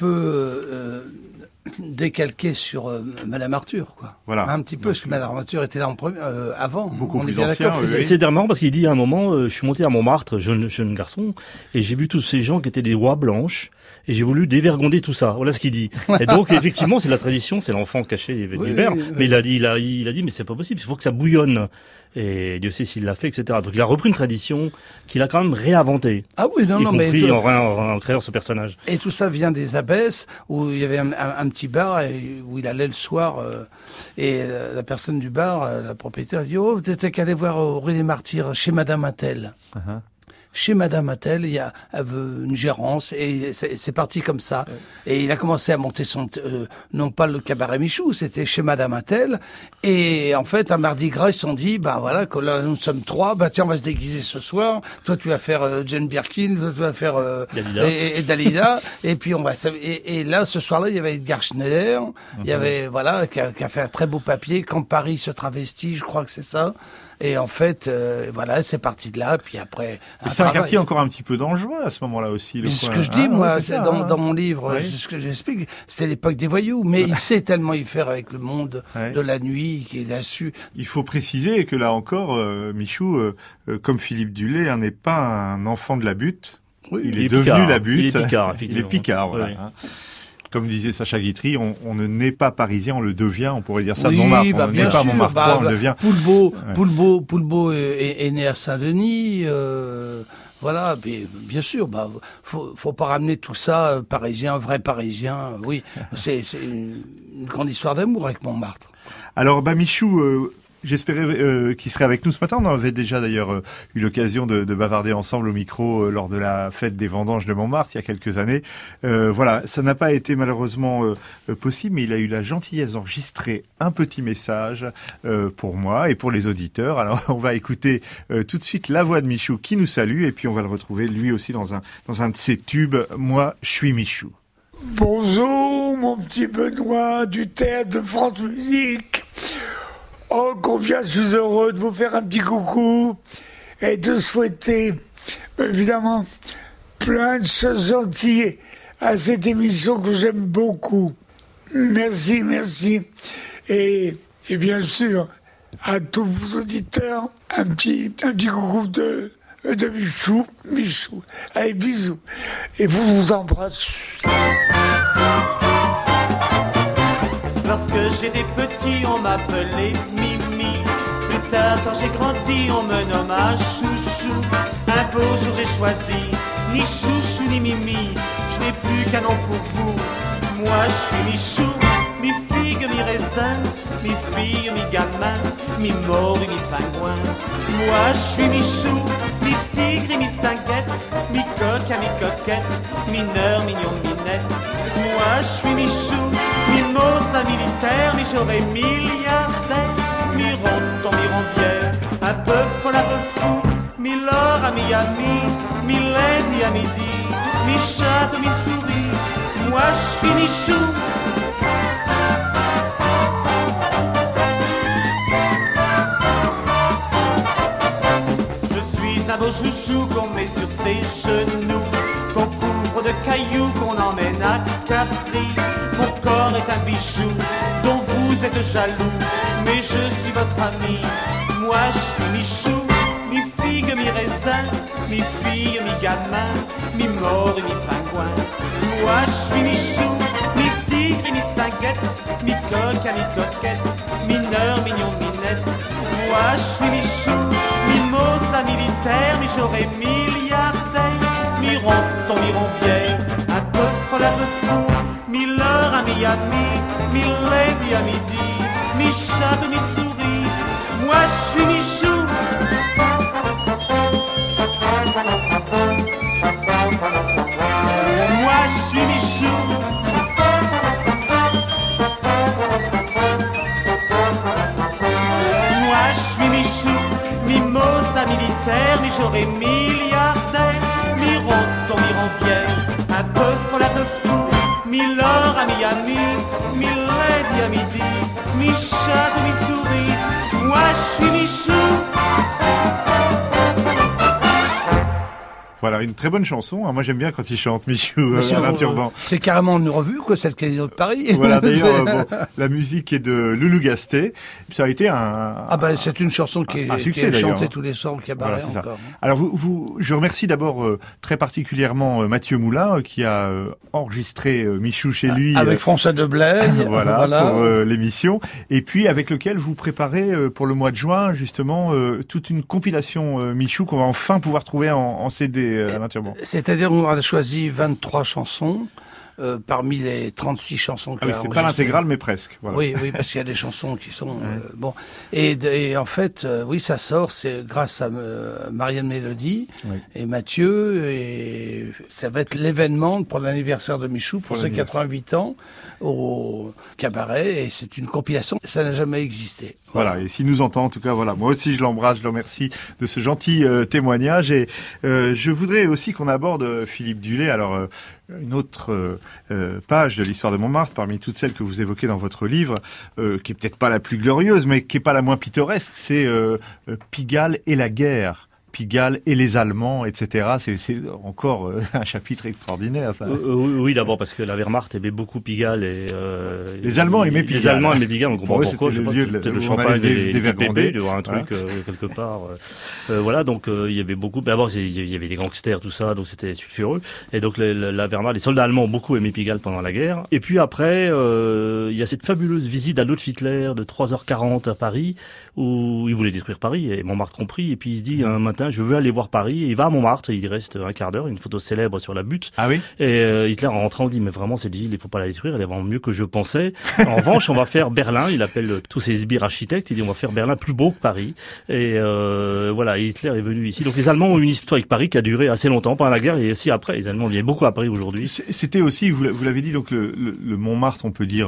peu décalqué sur Madame Arthur, quoi. Voilà. Un petit peu, parce que Madame Arthur était là avant. Beaucoup plus ancien. C'est marrant parce qu'il dit à un moment, je suis monté à Montmartre, jeune garçon, et j'ai vu tous ces gens qui étaient des rois blanches, et j'ai voulu dévergonder tout ça. Voilà ce qu'il dit. Et donc, effectivement, c'est la tradition, c'est l'enfant caché du père. Mais il a dit, mais c'est pas possible, il faut que ça bouillonne. Et Dieu sait s'il l'a fait, etc. Donc il a repris une tradition qu'il a quand même réinventée. Ah oui, non, mais en créant ce personnage. Et tout ça vient des Abbesses, où il y avait un petit bar où il allait le soir, et la personne du bar, la propriétaire, a dit, oh, t'étais qu'à aller voir au rue des Martyrs chez Madame Attel. Chez Madame Attel, il y a une gérance, et c'est parti comme ça. Et il a commencé à monter non pas le cabaret Michou, c'était chez Madame Attel. Et en fait, à Mardi Gras, ils se sont dit, voilà, que là, nous sommes 3, tiens, on va se déguiser ce soir. Toi, tu vas faire Jane Birkin, toi, tu vas faire et Dalida. Et puis, et là, ce soir-là, il y avait Edgar Schneider, il y avait, qui a fait un très beau papier, Quand Paris se travestit, je crois que c'est ça. Et en fait, c'est parti de là. Puis après, c'est un quartier encore un petit peu dangereux à ce moment-là aussi. C'est ce que je dis, moi, dans mon livre, c'est ce que j'explique. C'était l'époque des voyous, mais il sait tellement y faire avec le monde de la nuit qu'il a su. Il faut préciser que là encore, Michou, comme Philippe Dulay, n'est pas un enfant de la butte. Oui, il est devenu la butte. Il est picard, il est picard, voilà. Oui. Comme disait Sacha Guitry, on ne naît pas parisien, on le devient. On pourrait dire ça de Montmartre. On ne naît pas Montmartrois, on le devient. Poulbeau est né à Saint-Denis. Voilà, mais bien sûr, faut pas ramener tout ça parisien, vrai parisien. Oui, c'est une grande histoire d'amour avec Montmartre. Alors, Michou. J'espérais qu'il serait avec nous ce matin. On avait déjà d'ailleurs eu l'occasion de bavarder ensemble au micro lors de la fête des vendanges de Montmartre il y a quelques années. Ça n'a pas été malheureusement possible, mais il a eu la gentillesse d'enregistrer un petit message pour moi et pour les auditeurs. Alors on va écouter tout de suite la voix de Michou qui nous salue, et puis on va le retrouver lui aussi dans un de ses tubes. Moi, je suis Michou. Bonjour mon petit Benoît du théâtre de France Musique. Oh, combien je suis heureux de vous faire un petit coucou et de souhaiter, évidemment, plein de choses gentilles à cette émission que j'aime beaucoup. Merci. Et bien sûr, à tous vos auditeurs, un petit coucou de Michou. Allez, bisous. Et vous embrasse. Lorsque j'étais petit, on m'appelait Mimi. Plus tard, quand j'ai grandi, on me nomma Chouchou. Un beau jour, j'ai choisi ni Chouchou ni Mimi. Je n'ai plus qu'un nom pour vous. Moi, je suis Michou. Mi-figue, mi-raisin, mi-fille, mi-gamin, mi-morue, mi-pingouin. Moi, je suis Michou. Mi-stigre et mi-stinguette, mi-coq à mi-coquette, mineur, mignon, minette. Moi, je suis Michou. Mi-mosa militaire, mi-j'aurais milliardaire, mi-ronton, mi-rondière, un bœuf, on la veut fou, mi-l'heure à Miami, mi-lady à midi, mi-chatte, mi-souris, moi je suis Michou. Je suis un beau chouchou qu'on met sur ses genoux, qu'on couvre de cailloux, qu'on emmène à Capri. Mon corps est un bijou dont vous êtes jaloux, mais je suis votre ami. Moi je suis Michou, mi-figue, mi-raisin, mi-fille, mi-gamin, mi-mort et mi-pingouin. Moi je suis Michou, mi-stigre et mi-stinguette, mi-coq à mi-coquette, mineur, mignon, minette. Moi je suis Michou, mi-mausse, militaire, mi-j'aurais milliardaire, mi-ronton, mi-rombière, un peu folle, un peu fou, mi-l'heure à Miami, mi-lady à midi, mi-chatte, mi-souris, moi je suis Michou. Moi je suis Michou. Moi je suis Michou, mi-mausse, militaire, mi-j'aurais milliardaire, mi-ronton, mi-rombière, un peu folle, un peu fou, mi-l'heure à Miami, mi-lady à midi, mi-chatte, mi-souris, moi je suis Michou. Voilà, une très bonne chanson. Moi, j'aime bien quand il chante Michou, Alain Turban. C'est carrément une revue, quoi, cette Casino de Paris. Voilà, d'ailleurs, bon, la musique est de Loulou Gastet. Ça a été c'est une chanson qui est chantée tous les soirs au cabaret, voilà, encore. Alors, je remercie d'abord très particulièrement Mathieu Moulin, qui a enregistré Michou chez lui. Avec François Deblay. voilà, pour l'émission. Et puis, avec lequel vous préparez pour le mois de juin, justement, toute une compilation Michou qu'on va enfin pouvoir trouver en CD. C'est-à-dire on a choisi 23 chansons parmi les 36 chansons qu'il y a. C'est pas l'intégrale, mais presque. Voilà. Oui, parce qu'il y a des chansons qui sont bon. Et en fait, oui, ça sort, c'est grâce à Marianne Mélodie et Mathieu, et ça va être l'événement pour l'anniversaire de Michou pour ses 88 ans au cabaret, et c'est une compilation. Ça n'a jamais existé. Voilà. Et s'il nous entend, en tout cas, voilà. Moi aussi, je l'embrasse, je le remercie de ce gentil témoignage. Et je voudrais aussi qu'on aborde Philippe Dulay. Alors, une autre page de l'histoire de Montmartre, parmi toutes celles que vous évoquez dans votre livre, qui est peut-être pas la plus glorieuse, mais qui est pas la moins pittoresque, c'est Pigalle et la guerre. Pigalle et les Allemands, etc. C'est encore un chapitre extraordinaire, ça. Oui, d'abord parce que la Wehrmacht aimait beaucoup Pigalle et les Allemands aimaient Pigalle. Les Allemands aimaient Pigalle, on comprend pourquoi. C'était le lieu de le champagne des Vergondés. il y aura un truc quelque part. Voilà, donc il y avait beaucoup. D'abord, il y avait des gangsters, tout ça, donc c'était sulfureux. Et donc la Wehrmacht, les soldats allemands ont beaucoup aimé Pigalle pendant la guerre. Et puis après, il y a cette fabuleuse visite d'Adolf Hitler de 3h40 à Paris, où il voulait détruire Paris, et Montmartre compris. Et puis il se dit un matin, je veux aller voir Paris, et il va à Montmartre, et il y reste un quart d'heure, une photo célèbre sur la butte. Ah oui. Et Hitler, en rentrant, dit, mais vraiment, cette ville, il faut pas la détruire, elle est vraiment mieux que je pensais. En revanche, on va faire Berlin, il appelle tous ses sbires architectes, il dit, on va faire Berlin plus beau que Paris. Et voilà, et Hitler est venu ici. Donc les Allemands ont une histoire avec Paris qui a duré assez longtemps pendant la guerre, et aussi après. Les Allemands viennent beaucoup à Paris aujourd'hui. C'était aussi, vous l'avez dit, donc le Montmartre, on peut dire,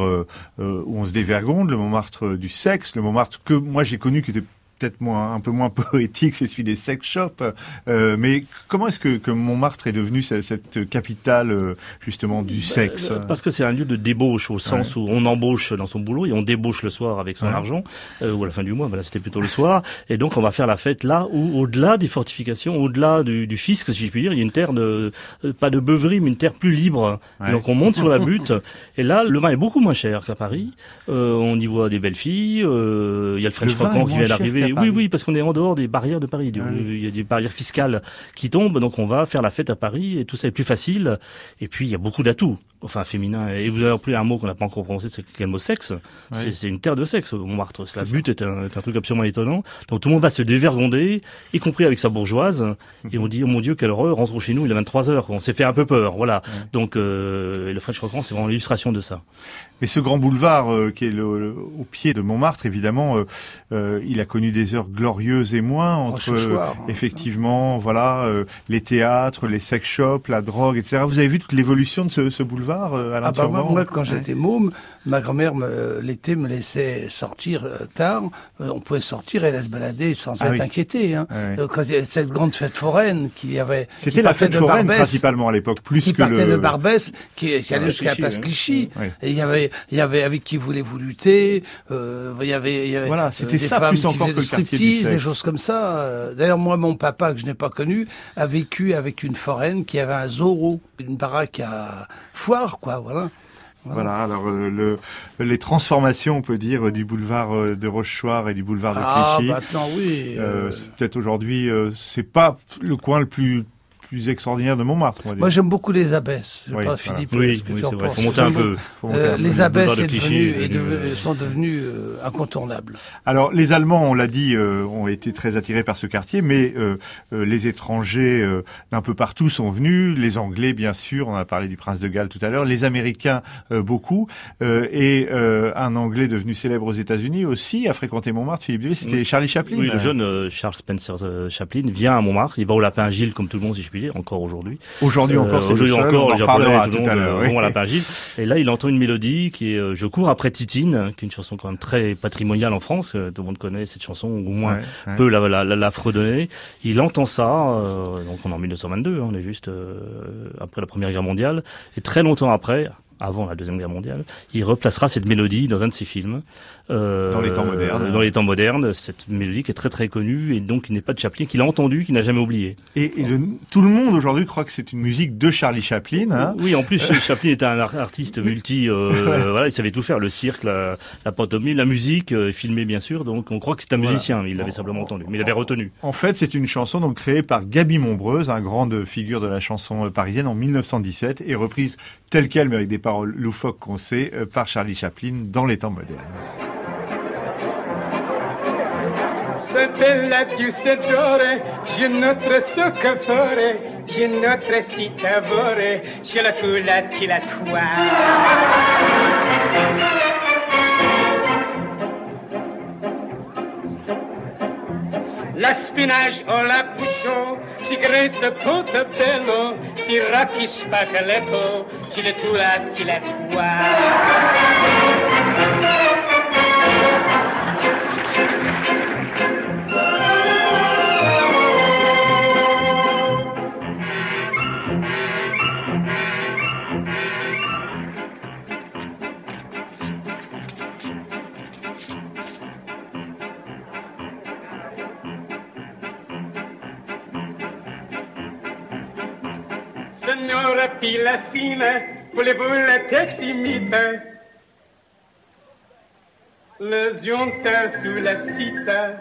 où on se dévergonde, le Montmartre du sexe, le Montmartre que moi j'ai connu, qui était peut-être un peu moins poétique, c'est celui des sex shops. Mais comment est-ce que Montmartre est devenu cette capitale justement du sexe? Parce que c'est un lieu de débauche, au sens où on embauche dans son boulot et on débauche le soir avec son argent, ou à la fin du mois. Voilà, c'était plutôt le soir. Et donc on va faire la fête là où, au-delà des fortifications, au-delà du fisc, si je puis dire, il y a une terre pas de beuverie, mais une terre plus libre. Et donc on monte sur la butte. Et là, le vin est beaucoup moins cher qu'à Paris. On y voit des belles filles. Il y a le French Croquant qui vient d'arriver. Oui, parce qu'on est en dehors des barrières de Paris. Il y a des barrières fiscales qui tombent, donc on va faire la fête à Paris et tout ça est plus facile. Et puis il y a beaucoup d'atouts, enfin féminins. Et vous avez appelé un mot qu'on n'a pas encore prononcé, c'est quel mot? Sexe. C'est une terre de sexe, Montmartre. La butte est un truc absolument étonnant. Donc tout le monde va se dévergonder, y compris avec sa bourgeoise. Et on dit, oh mon Dieu, quelle horreur, rentrons chez nous, il est 23h. On s'est fait un peu peur, voilà. Donc le French Croquant, c'est vraiment l'illustration de ça. Mais ce grand boulevard qui est au pied de Montmartre, évidemment, il a connu des heures glorieuses et moins entre effectivement, voilà, les théâtres, les sex shops, la drogue, etc. Vous avez vu toute l'évolution de ce boulevard, Alain Turban? Moi, quand j'étais môme, Ma grand-mère, l'été, me laissait sortir tard. On pouvait sortir et aller se balader sans être inquiété. Hein. Quand il y avait cette grande fête foraine qu'il y avait... C'était la fête foraine principalement à l'époque, plus que partait de Barbès, qui allait jusqu'à la place Clichy. Et il y avait avec qui voulez-vous lutter. Il y avait voilà, c'était des ça femmes plus encore que le quartier du sexe. Des choses comme ça. D'ailleurs, moi, mon papa, que je n'ai pas connu, a vécu avec une foraine qui avait un Zorro, une baraque à foire, quoi, voilà. Voilà, alors les transformations, on peut dire, du boulevard de Rochechouart et du boulevard de Clichy. Maintenant, oui. Peut-être aujourd'hui, c'est pas le coin le plus extraordinaire de Montmartre. On va dire. Moi, j'aime beaucoup les Abbesses. Je sais pas, Philippe, ce que tu en penses. Faut monter un peu. Les Abbesses sont devenus incontournables. Alors, les Allemands, on l'a dit, ont été très attirés par ce quartier, mais les étrangers d'un peu partout sont venus. Les Anglais, bien sûr, on a parlé du Prince de Galles tout à l'heure. Les Américains, beaucoup. Et un Anglais devenu célèbre aux États-Unis aussi a fréquenté Montmartre. Philippe Dulé, c'était Charlie Chaplin. Oui, le jeune Charles Spencer Chaplin vient à Montmartre. Il va au Lapin Gilles, comme tout le monde, si je puis dire, encore aujourd'hui. Aujourd'hui encore, c'est le seul, on en reparlera tout à l'heure. Vont à Lapin Gilles. Et là, il entend une mélodie qui est Je cours après Titine, qui est une chanson quand même très patrimoniale en France. Tout le monde connaît cette chanson, ou au moins peut la fredonner. Il entend ça, donc on est en 1922, on est juste après la Première Guerre mondiale. Et très longtemps après, avant la Deuxième Guerre mondiale, il replacera cette mélodie dans un de ses films. Dans les temps modernes. Dans les temps modernes, cette mélodie qui est très très connue et donc qui n'est pas de Chaplin, qu'il a entendu, qu'il n'a jamais oublié. Et tout le monde aujourd'hui croit que c'est une musique de Charlie Chaplin. Hein. Oui, en plus Chaplin était un artiste multi. Voilà, il savait tout faire, le cirque, la pantomime, la musique, filmé bien sûr. Donc on croit que c'est un musicien, mais il l'avait simplement entendu, mais il l'avait retenu. En fait, c'est une chanson donc créée par Gaby Montbreuse, un grande figure de la chanson parisienne en 1917, et reprise telle quelle, mais avec des paroles loufoques qu'on sait, par Charlie Chaplin dans les temps modernes. Se bella giusedore, je notre soccafore, je notre citavore, je la tula tila toi. La spinage o la bouchon, sigarette Portobello, siracchi spaghetto, je la tula tila toi. Signora Pilassina, voulez-vous la teximite? Le zionta sous la cita.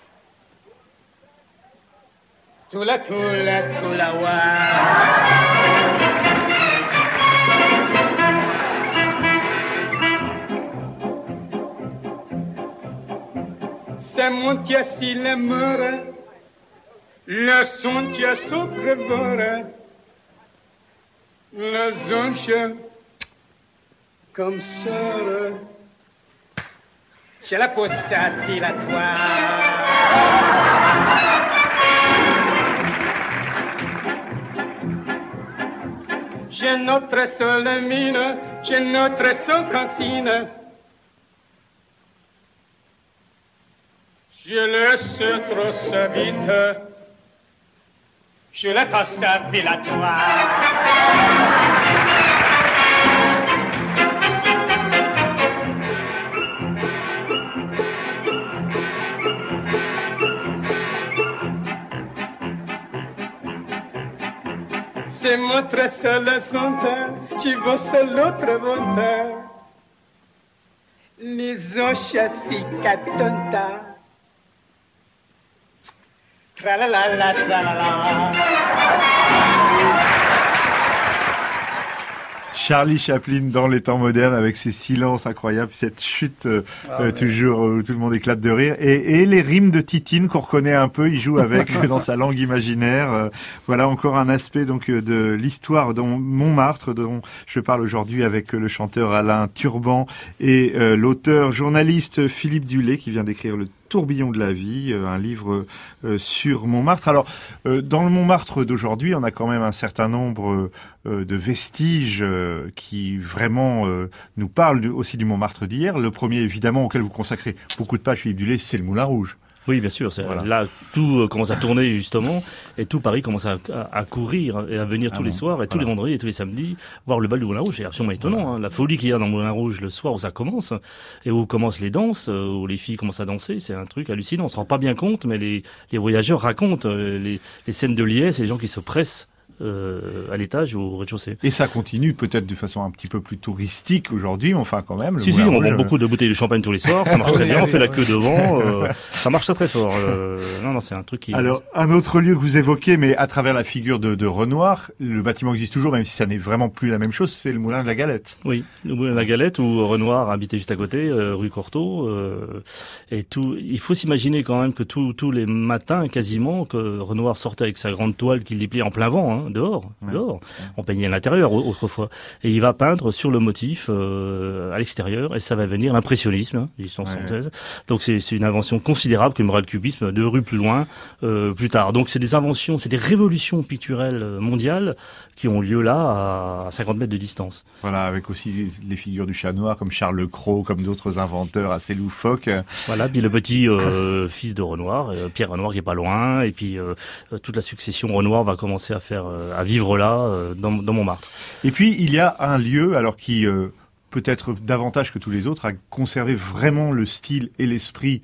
Tula tula tula wa. C'est mon tia si la mora, le son tia socrevora. La zonche comme sœur, j'ai la peau dilatoire. J'ai notre seule mine, j'ai notre seule consigne. Je laisse trop sa vite. Je la tasse dilatoire. C'est notre seule sonde, ci vosse l'autre volta. Les onches si catonta. Tra-la-la-la, tra-la-la. Charlie Chaplin dans les temps modernes avec ses silences incroyables, cette chute toujours où tout le monde éclate de rire et les rimes de Titine qu'on reconnaît un peu, il joue avec dans sa langue imaginaire. Voilà encore un aspect donc de l'histoire de Montmartre dont je parle aujourd'hui avec le chanteur Alain Turban et l'auteur journaliste Philippe Dulé qui vient d'écrire le Tourbillon de la vie, un livre sur Montmartre. Alors, dans le Montmartre d'aujourd'hui, on a quand même un certain nombre de vestiges qui vraiment nous parlent aussi du Montmartre d'hier. Le premier, évidemment, auquel vous consacrez beaucoup de pages, Philippe Dulay, c'est le Moulin Rouge. Oui, bien sûr. Là, tout commence à tourner, justement, et tout Paris commence à courir et à venir tous les soirs, et tous les vendredis et tous les samedis, voir le bal du Moulin Rouge. C'est absolument étonnant, hein. La folie qu'il y a dans le Moulin Rouge le soir où ça commence, et où commencent les danses, où les filles commencent à danser, c'est un truc hallucinant. On se rend pas bien compte, mais les voyageurs racontent les scènes de liesse et les gens qui se pressent à l'étage ou au rez-de-chaussée. Et ça continue peut-être de façon un petit peu plus touristique aujourd'hui, enfin quand même. Si, on vend beaucoup de bouteilles de champagne tous les soirs, ça marche très bien, on fait la queue devant, ça marche très très fort. Non, c'est un truc qui... Alors, un autre lieu que vous évoquez, mais à travers la figure de Renoir, le bâtiment existe toujours, même si ça n'est vraiment plus la même chose, c'est le Moulin de la Galette. Oui, le Moulin de la Galette, où Renoir habitait juste à côté, rue Cortot, et tout. Il faut s'imaginer quand même que tous les matins, quasiment, que Renoir sortait avec sa grande toile qu'il dépliait en plein vent, hein, dehors. On peignait à l'intérieur autrefois. Et il va peindre sur le motif à l'extérieur, et ça va venir l'impressionnisme, 1876. Donc c'est une invention considérable que le cubisme 2 rues plus loin, plus tard. Donc c'est des inventions, c'est des révolutions picturales mondiales qui ont lieu là à 50 mètres de distance. Voilà, avec aussi les figures du chat noir comme Charles Cros, comme d'autres inventeurs assez loufoques. Voilà, puis le petit fils de Renoir, Pierre Renoir qui est pas loin, et puis toute la succession Renoir va commencer à vivre là, dans Montmartre. Et puis il y a un lieu, alors qui peut-être davantage que tous les autres, a conservé vraiment le style et l'esprit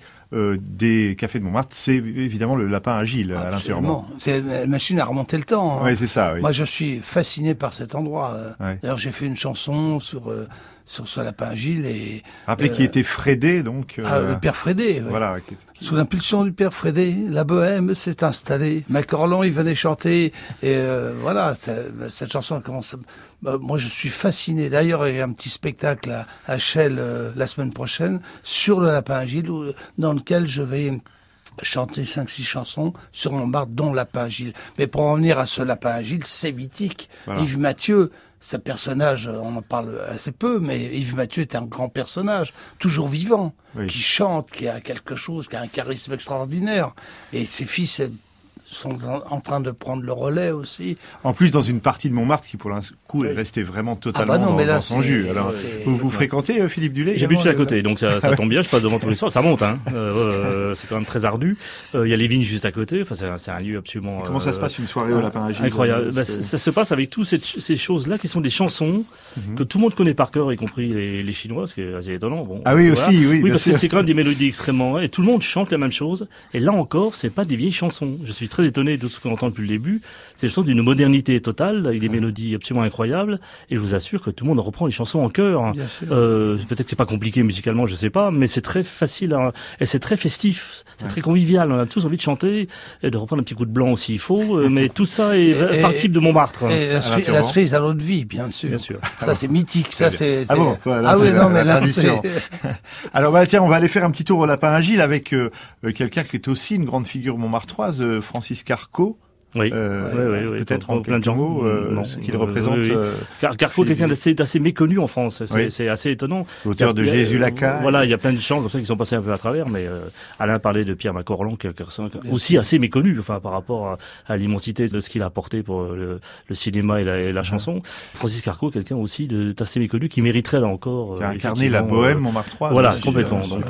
des cafés de Montmartre, c'est évidemment le Lapin Agile. Absolument. C'est la machine à remonter le temps. Oui, c'est ça. Oui. Moi, je suis fasciné par cet endroit. D'ailleurs, j'ai fait une chanson sur ce Lapin Agile et... Rappelez qu'il était Frédé, donc... le père Frédé, oui. Voilà. Sous l'impulsion du père Frédé, la bohème s'est installée. Macorlan, il venait chanter. Et voilà, cette chanson commence... moi, je suis fasciné. D'ailleurs, il y a un petit spectacle à Chelles la semaine prochaine sur le Lapin Agile, dans lequel je vais chanter 5-6 chansons sur Montmartre, dont Lapin Agile. Mais pour en revenir à ce Lapin Agile, c'est mythique. Voilà. Yves Mathieu, ce personnage, on en parle assez peu, mais Yves Mathieu est un grand personnage, toujours vivant, qui chante, qui a quelque chose, qui a un charisme extraordinaire. Et ses fils sont en train de prendre le relais aussi. En plus, dans une partie de Montmartre qui, pour coup, est restée vraiment totalement dans son jus. Alors, vous fréquentez Philippe Dulay? J'habite juste à côté, donc ça tombe bien, je passe devant tous les soirs. Ça monte, hein. C'est quand même très ardu. Il y a les vignes juste à côté. Enfin, c'est un lieu absolument... Comment ça se passe une soirée au Lapin Agile? Incroyable. Ça se passe avec toutes ces choses-là qui sont des chansons que tout le monde connaît par cœur, y compris les Chinois, ce qui est assez étonnant. Bon, oui, voilà. Oui, parce que c'est quand même des mélodies extrêmement... Et tout le monde chante la même chose. Et là encore, c'est pas des vieilles chansons. Je suis très étonné de tout ce qu'on entend depuis le début. C'est le son d'une modernité totale, avec des mélodies absolument incroyables. Et je vous assure que tout le monde reprend les chansons en chœur. Peut-être que c'est pas compliqué musicalement, je sais pas, mais c'est très facile et c'est très festif. C'est très convivial. On a tous envie de chanter et de reprendre un petit coup de blanc s'il faut. Mais tout ça participe de Montmartre. Et la cerise à l'eau de vie, bien sûr. Bien sûr. Ça, c'est mythique. Ça, c'est... Ah bon, voilà, oui, non, mais là, tradition. Alors, tiens, on va aller faire un petit tour au Lapin Agile avec quelqu'un qui est aussi une grande figure montmartroise, Francis Carco. Oui, peut-être en plein de mots ce qu'il représente. Carco, quelqu'un d'assez méconnu en France, c'est assez étonnant. L'auteur de Jésus Lacaille. Voilà, il y a plein de gens comme ça qui sont passés un peu à travers, mais Alain parlait de Pierre Macorlan, qui est aussi assez méconnu, enfin par rapport à l'immensité de ce qu'il a apporté pour le cinéma et la chanson. Francis Carco, quelqu'un aussi d'assez méconnu, qui mériterait là encore. Qui a incarné la bohème montmartroise. Voilà, complètement. Donc.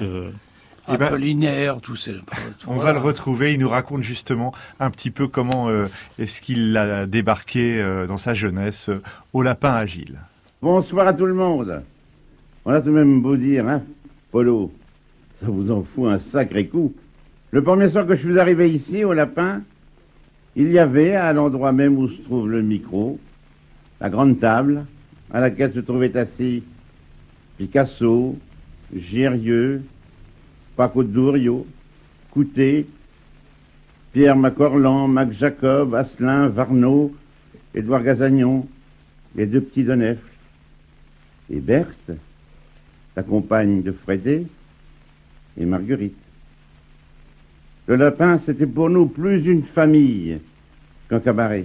Apollinaire, tout ça. On va le retrouver. Il nous raconte justement un petit peu comment est-ce qu'il a débarqué dans sa jeunesse au Lapin Agile. Bonsoir à tout le monde. On a tout de même beau dire, hein, Polo, ça vous en fout un sacré coup. Le premier soir que je suis arrivé ici, au Lapin, il y avait, à l'endroit même où se trouve le micro, la grande table à laquelle se trouvaient assis Picasso, Gérieux, Paco de Douriot, Coutet, Pierre Macorlan, Mac Jacob, Asselin, Varnaud, Édouard Gazagnon, les deux petits Donef, et Berthe, la compagne de Frédé, et Marguerite. Le Lapin, c'était pour nous plus une famille qu'un cabaret.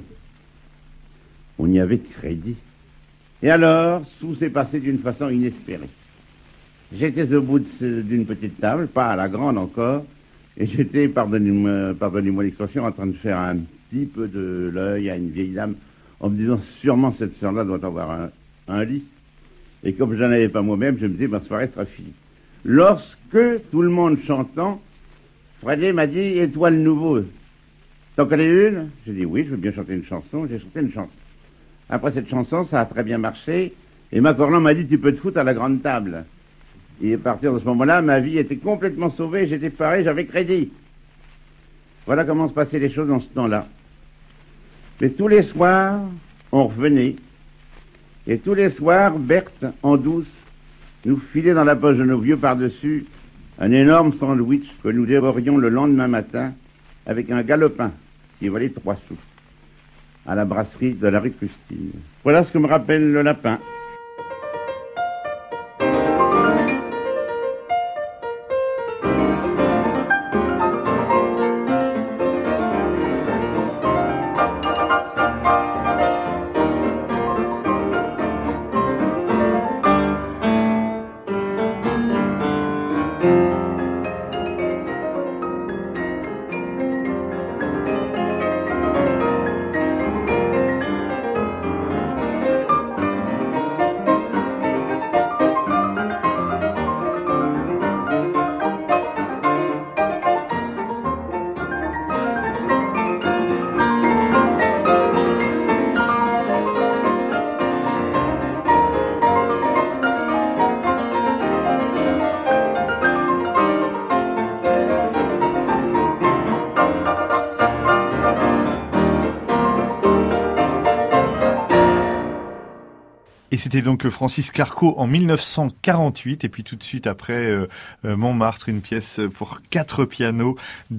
On y avait crédit. Et alors, tout s'est passé d'une façon inespérée. J'étais au bout d'une petite table, pas à la grande encore, et j'étais, pardonnez-moi l'expression, en train de faire un petit peu de l'œil à une vieille dame, en me disant, sûrement cette sœur-là doit avoir un lit. Et comme je n'en avais pas moi-même, je me disais, ma soirée sera finie. Lorsque, tout le monde chantant, Freddy m'a dit, et toi le nouveau, t'en connais une? J'ai dit, oui, je veux bien chanter une chanson. J'ai chanté une chanson. Après cette chanson, ça a très bien marché. Et Macorlan m'a dit, tu peux te foutre à la grande table. Et à partir de ce moment-là, ma vie était complètement sauvée. J'étais pareil, j'avais crédit. Voilà comment se passaient les choses dans ce temps-là. Mais tous les soirs, on revenait. Et tous les soirs, Berthe, en douce, nous filait dans la poche de nos vieux par-dessus un énorme sandwich que nous dévorerions le lendemain matin avec un galopin qui valait 3 sous à la brasserie de la rue Custine. Voilà ce que me rappelle le lapin. Et c'était donc Francis Carco en 1948, et puis tout de suite après Montmartre, une pièce pour 4 pianos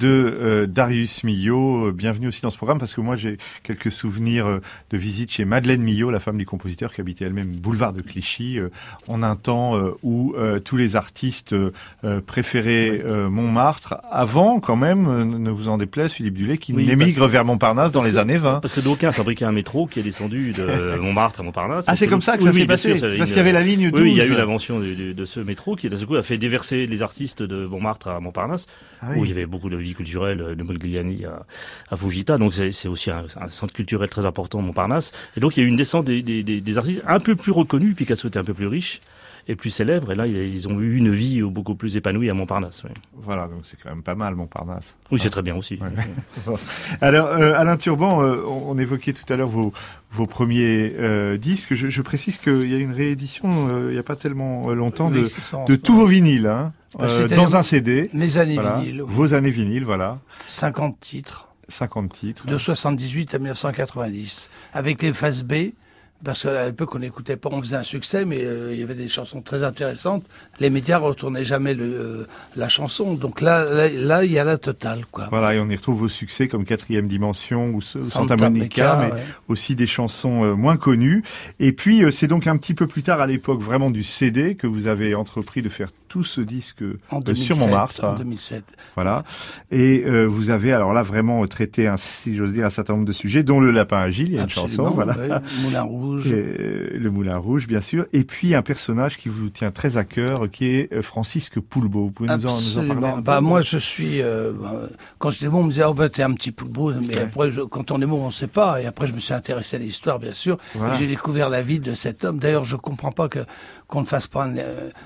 de Darius Milhaud. Bienvenue aussi dans ce programme, parce que moi j'ai quelques souvenirs de visite chez Madeleine Milhaud, la femme du compositeur qui habitait elle-même boulevard de Clichy, en un temps où tous les artistes préféraient Montmartre, avant quand même, ne vous en déplaise Philippe Dulay, qui n'émigre vers Montparnasse dans les années 20. Parce que d'aucuns fabriquaient un métro qui est descendu de Montmartre à Montparnasse. Ah, c'est comme ça que ça s'est passé, parce qu'il y avait la ligne 12. Oui, il y a eu l'invention de ce métro qui, d'un seul coup, a fait déverser les artistes de Montmartre à Montparnasse, où il y avait beaucoup de vie culturelle, de Modigliani à Fujita, donc c'est aussi un centre culturel très important, Montparnasse. Et donc il y a eu une descente des artistes un peu plus reconnus. Picasso était un peu plus riche et plus célèbre, et là ils ont eu une vie beaucoup plus épanouie à Montparnasse. Oui. Voilà, donc c'est quand même pas mal Montparnasse. Oui, c'est très bien aussi. Ouais. Bon. Alors Alain Turban, on évoquait tout à l'heure vos premiers disques. Je précise qu'il y a une réédition il y a pas tellement longtemps de tous vos vinyles, hein, dans un CD. Mes années vinyles. Oui. Vos années vinyles, voilà. 50 titres. 50 titres. De 78 à 1990, avec les faces B. Parce qu'à l'époque, on n'écoutait pas, on faisait un succès, mais il y avait des chansons très intéressantes. Les médias ne retournaient jamais la chanson. Donc là, il y a la totale, quoi. Voilà, et on y retrouve vos succès comme 4e Dimension ou Santa Monica, mais aussi des chansons moins connues. Et puis, c'est donc un petit peu plus tard, à l'époque vraiment du CD, que vous avez entrepris de faire tout ce disque sur Montmartre. En 2007. Voilà. Et vous avez alors là vraiment traité, si j'ose dire, un certain nombre de sujets, dont le Lapin Agile, il y a Absolument, une chanson. Voilà. Oui, Moulin Rouge. Le Moulin Rouge, bien sûr. Et puis un personnage qui vous tient très à cœur, qui est Francisque Poulbeau. Vous pouvez nous en parler un peu? Moi, je suis... quand j'étais môme, on me disait, oh, t'es un petit Poulbeau. Mais après, quand on est môme, on ne sait pas. Et après, je me suis intéressé à l'histoire, bien sûr. Voilà. Et j'ai découvert la vie de cet homme. D'ailleurs, je comprends pas qu'on ne fasse pas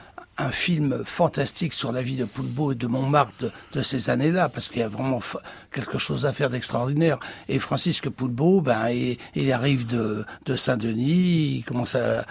un film fantastique sur la vie de Poulbeau et de Montmartre de ces années-là, parce qu'il y a vraiment quelque chose à faire d'extraordinaire. Et Francisque Poulbeau, il arrive de Saint-Denis, il commence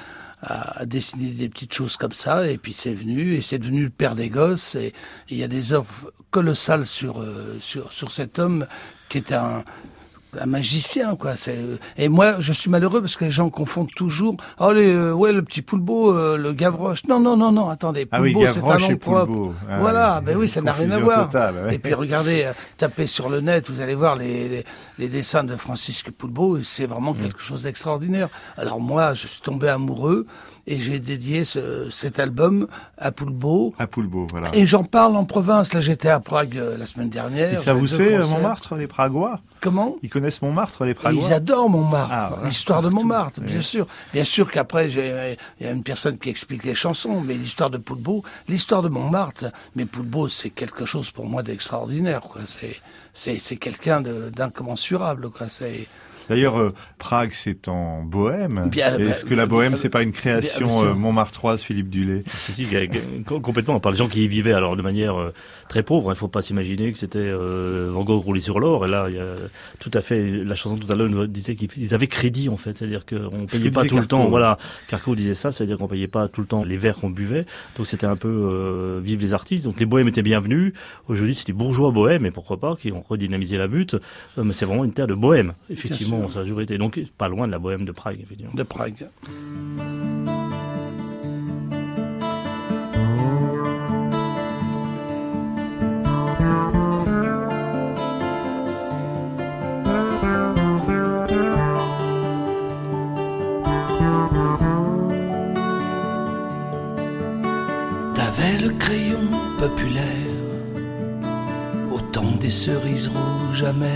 à dessiner des petites choses comme ça, et puis c'est devenu le père des gosses, et il y a des œuvres colossales sur cet homme qui est un magicien, quoi. Et moi, je suis malheureux parce que les gens confondent toujours. Oh, le petit Poulbeau, le Gavroche. Non, attendez. Poulbeau, c'est un nom propre. Voilà, oui, ça n'a rien à voir. Totale, Et puis regardez, tapez sur le net, vous allez voir les dessins de Francisque Poulbeau. C'est vraiment quelque chose d'extraordinaire. Alors moi, je suis tombé amoureux. Et j'ai dédié cet album à Poulbeau. À Poulbeau, voilà. Et j'en parle en province. Là, j'étais à Prague la semaine dernière. Et ça vous sait, Montmartre, les Pragois? Comment? Ils connaissent Montmartre, les Pragois? Ils adorent Montmartre. Voilà. L'histoire de Montmartre, bien sûr. Bien sûr qu'après, il y a une personne qui explique les chansons, mais l'histoire de Poulbeau, l'histoire de Montmartre. Mais Poulbeau, c'est quelque chose pour moi d'extraordinaire, quoi. C'est quelqu'un d'incommensurable, quoi. D'ailleurs, Prague, c'est en Bohème. Est-ce que la Bohème, c'est pas une création montmartroise, Philippe Dulay? Si, complètement. Par les gens qui y vivaient, alors de manière très pauvre. Il faut pas s'imaginer que c'était Van Gogh roulé sur l'or. Et là, il y a tout à fait. La chanson tout à l'heure nous disait qu'ils avaient crédit en fait, c'est-à-dire qu'on payait pas tout le temps. Voilà, Carco disait ça, c'est-à-dire qu'on payait pas tout le temps les verres qu'on buvait. Donc c'était un peu vive les artistes. Donc les bohèmes étaient bienvenus. Aujourd'hui, c'est des bourgeois bohèmes, et pourquoi pas, qui ont redynamisé la butte. Mais c'est vraiment une terre de bohème. Effectivement, ça a toujours été. Donc pas loin de la bohème de Prague, évidemment. De Prague. T'avais le crayon populaire au temps des cerises rouges amères.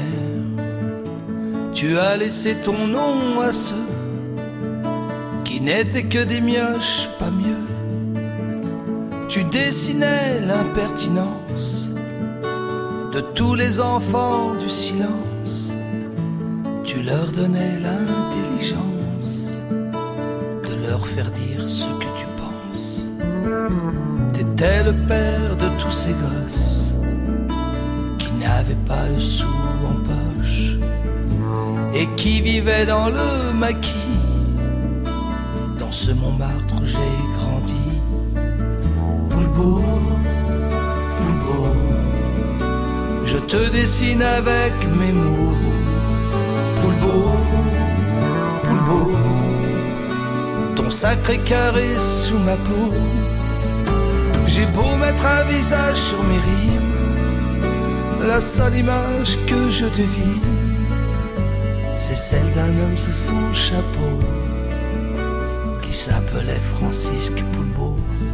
Tu as laissé ton nom à ceux qui n'étaient que des mioches, pas mieux. Tu dessinais l'impertinence de tous les enfants du silence. Tu leur donnais l'intelligence de leur faire dire ce que tu penses. T'étais le père de tous ces gosses qui n'avaient pas le sou en poche et qui vivaient dans le maquis, dans ce Montmartre où j'ai grandi. Poulbeau, Poulbeau, je te dessine avec mes mots. Poulbeau, Poulbeau, ton sacré cœur est sous ma peau. J'ai beau mettre un visage sur mes rimes, la seule image que je devine, c'est celle d'un homme sous son chapeau qui s'appelait Francisque Poulbeau.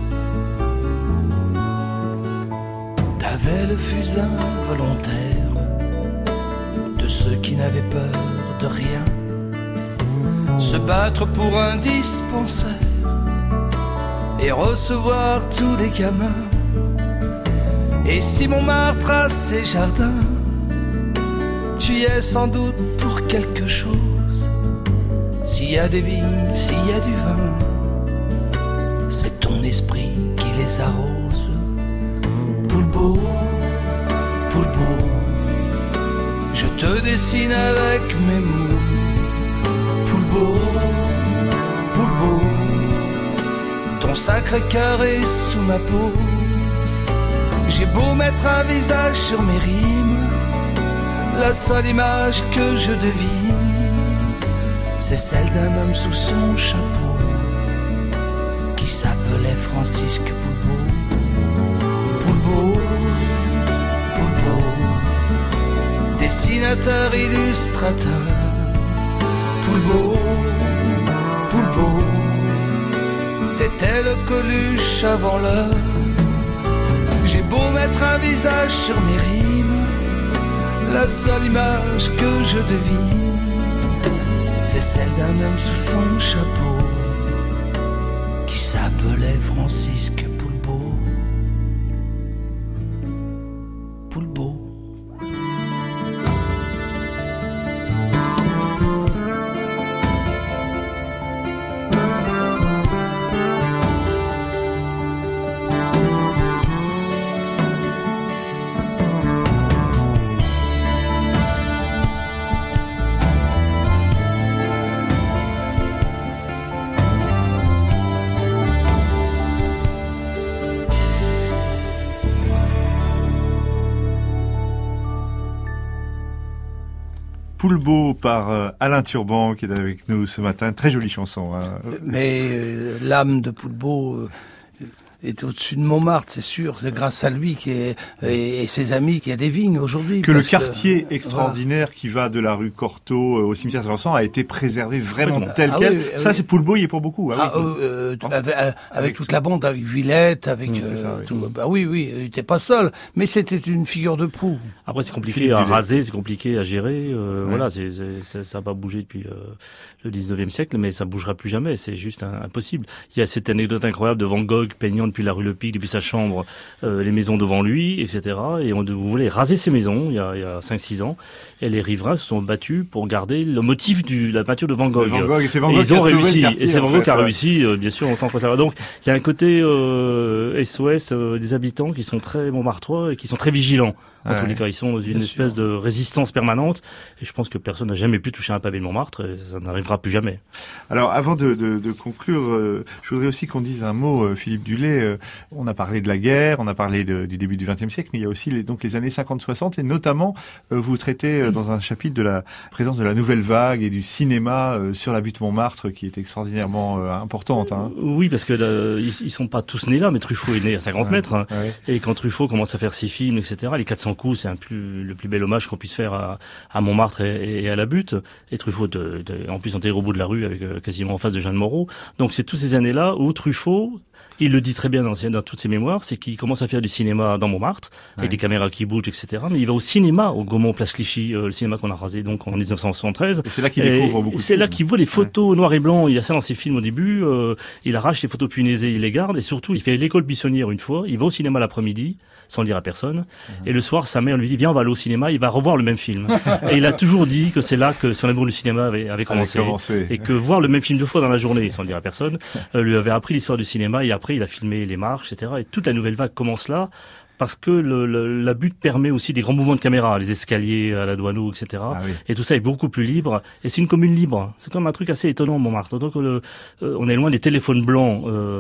T'avais le fusain volontaire de ceux qui n'avaient peur de rien, se battre pour un dispensaire et recevoir tous les gamins. Et si Montmartre a ses jardins, tu y es sans doute pour quelque chose. S'il y a des vignes, s'il y a du vin, c'est ton esprit qui les arrose. Poulbeau, Poulbeau, je te dessine avec mes mots. Poulbeau, Poulbeau, ton sacré cœur est sous ma peau. J'ai beau mettre un visage sur mes rimes, la seule image que je devine, c'est celle d'un homme sous son chapeau qui s'appelait Francisque Poulbeau. Poulbeau, Poulbeau, dessinateur, illustrateur. Poulbeau, Poulbeau, t'étais le Coluche avant l'heure. J'ai beau mettre un visage sur mes rimes, la seule image que je devine, c'est celle d'un homme sous son chapeau qui s'appelait Francisque Poulbeau. Poulbeau. Poulbeau par Alain Turban qui est avec nous ce matin. Très jolie chanson. Hein. Mais l'âme de Poulbeau est au-dessus de Montmartre, c'est sûr. C'est grâce à lui et ses amis qu'il y a des vignes aujourd'hui. Que le quartier extraordinaire qui va de la rue Cortot au cimetière Saint-Vincent a été préservé vraiment tel quel. Ça, c'est Poulbeau, il y est pour beaucoup. Avec toute la bande, avec Villette, avec tout. Bah oui, il était pas seul, mais c'était une figure de proue. Après, c'est compliqué à raser, c'est compliqué à gérer. Voilà, ça n'a pas bougé depuis le 19e siècle, mais ça bougera plus jamais. C'est juste impossible. Il y a cette anecdote incroyable de Van Gogh peignant voyant depuis la rue Le Pic, depuis sa chambre, les maisons devant lui, etc. Et on voulait raser ces maisons il y a 5-6 ans. Et les riverains se sont battus pour garder le motif de la peinture de Van Gogh. Et c'est Van Gogh qui a réussi. Quartier, et c'est Van Gogh qui a réussi, bien sûr, en tant que conservateur. Donc, il y a un côté SOS des habitants qui sont très montmartrois et qui sont très vigilants. En tous les cas, ils sont dans une espèce de résistance permanente. Et je pense que personne n'a jamais pu toucher un pavé de Montmartre. Et ça n'arrivera plus jamais. Alors, avant de conclure, je voudrais aussi qu'on dise un mot, Philippe Dulay. On a parlé de la guerre, on a parlé du début du XXe siècle, mais il y a aussi les années 50-60. Et notamment, vous traitez dans un chapitre de la présence de la nouvelle vague et du cinéma sur la butte Montmartre, qui est extraordinairement importante. Hein. Oui, parce que ils sont pas tous nés là, mais Truffaut est né à 50 mètres. Hein. Et quand Truffaut commence à faire ses films, etc., les 400 coups, c'est le plus bel hommage qu'on puisse faire à Montmartre et à la butte. Et Truffaut, en plus, enterré au bout de la rue, avec quasiment en face de Jeanne Moreau. Donc c'est toutes ces années-là où Truffaut, il le dit très bien dans toutes ses mémoires, c'est qu'il commence à faire du cinéma dans Montmartre, avec des caméras qui bougent, etc. Mais il va au cinéma, au Gaumont Place Clichy, le cinéma qu'on a rasé donc en 1973. Et c'est là qu'il découvre beaucoup de C'est là qu'il voit les photos noir et blanc. Il y a ça dans ses films au début. Il arrache les photos punaisées, il les garde. Et surtout, il fait l'école buissonnière une fois. Il va au cinéma l'après-midi, sans le dire à personne. Et le soir, sa mère lui dit, viens, on va aller au cinéma. Il va revoir le même film. Et il a toujours dit que c'est là que son amour du cinéma avait commencé. Et que voir le même film 2 fois dans la journée, sans le dire à personne, lui avait appris l'histoire du cinéma. Et après, il a filmé les marches, etc. Et toute la nouvelle vague commence là, parce que la butte permet aussi des grands mouvements de caméra, les escaliers à la Douaneau, etc. Et tout ça est beaucoup plus libre. Et c'est une commune libre. C'est comme un truc assez étonnant, Montmartre. Donc on est loin des téléphones blancs,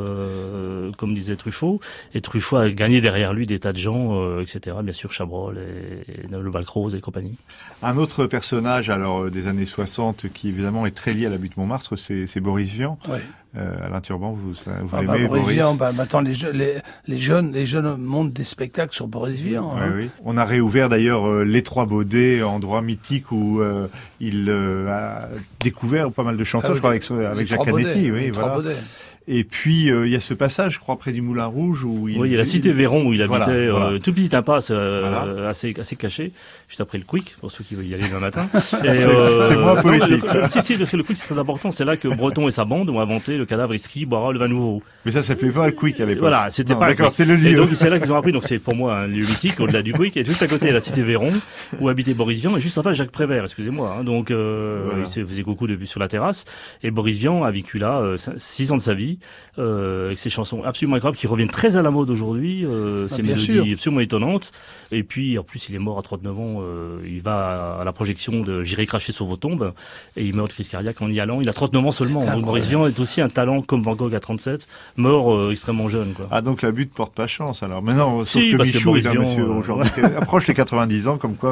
comme disait Truffaut. Et Truffaut a gagné derrière lui des tas de gens, etc. Bien sûr, Chabrol et le Valcroze et compagnie. Un autre personnage, alors des années 60, qui évidemment est très lié à la butte Montmartre, c'est Boris Vian. Ouais. Alain Turban, vous l'aimez, Boris Vian, maintenant les jeunes montent des spectacles sur Boris Vian. Hein. Oui. On a réouvert d'ailleurs Les Trois Baudets, endroit mythique où il a découvert pas mal de chanteurs, je crois, avec Jacques Canetti. Oui, voilà. Et puis il y a ce passage, je crois, près du Moulin Rouge où il y a la cité Véron où il habitait, tout petit impasse assez caché, juste après le Quick pour ceux qui veulent y aller le matin. C'est moins poétique. Si, parce que le Quick c'est très important. C'est là que Breton et sa bande ont inventé le cadavre Isqui boira le vin nouveau. Mais ça s'appelait pas le Quick à l'époque. Voilà, c'était pas. D'accord, c'est le lieu. Et donc c'est là qu'ils ont appris. Donc c'est pour moi un lieu mythique au-delà du Quick. Et juste à côté il y a la cité Véron où habitait Boris Vian et juste en face Jacques Prévert. Excusez-moi. Hein, donc il se faisait coucou depuis sur la terrasse. Et Boris Vian a vécu là 6 ans de sa vie. Avec ses chansons absolument incroyables qui reviennent très à la mode aujourd'hui, ces mélodies absolument étonnantes. Et puis en plus il est mort à 39 ans, il va à la projection de J'irai cracher sur vos tombes et il meurt de crise cardiaque en y allant. Il a 39 ans seulement. Donc Boris Vian est aussi un talent comme Van Gogh à 37, mort extrêmement jeune. Quoi. Ah donc la butte porte pas chance alors. Maintenant sauf que Michou est un monsieur aujourd'hui approche les 90 ans comme quoi.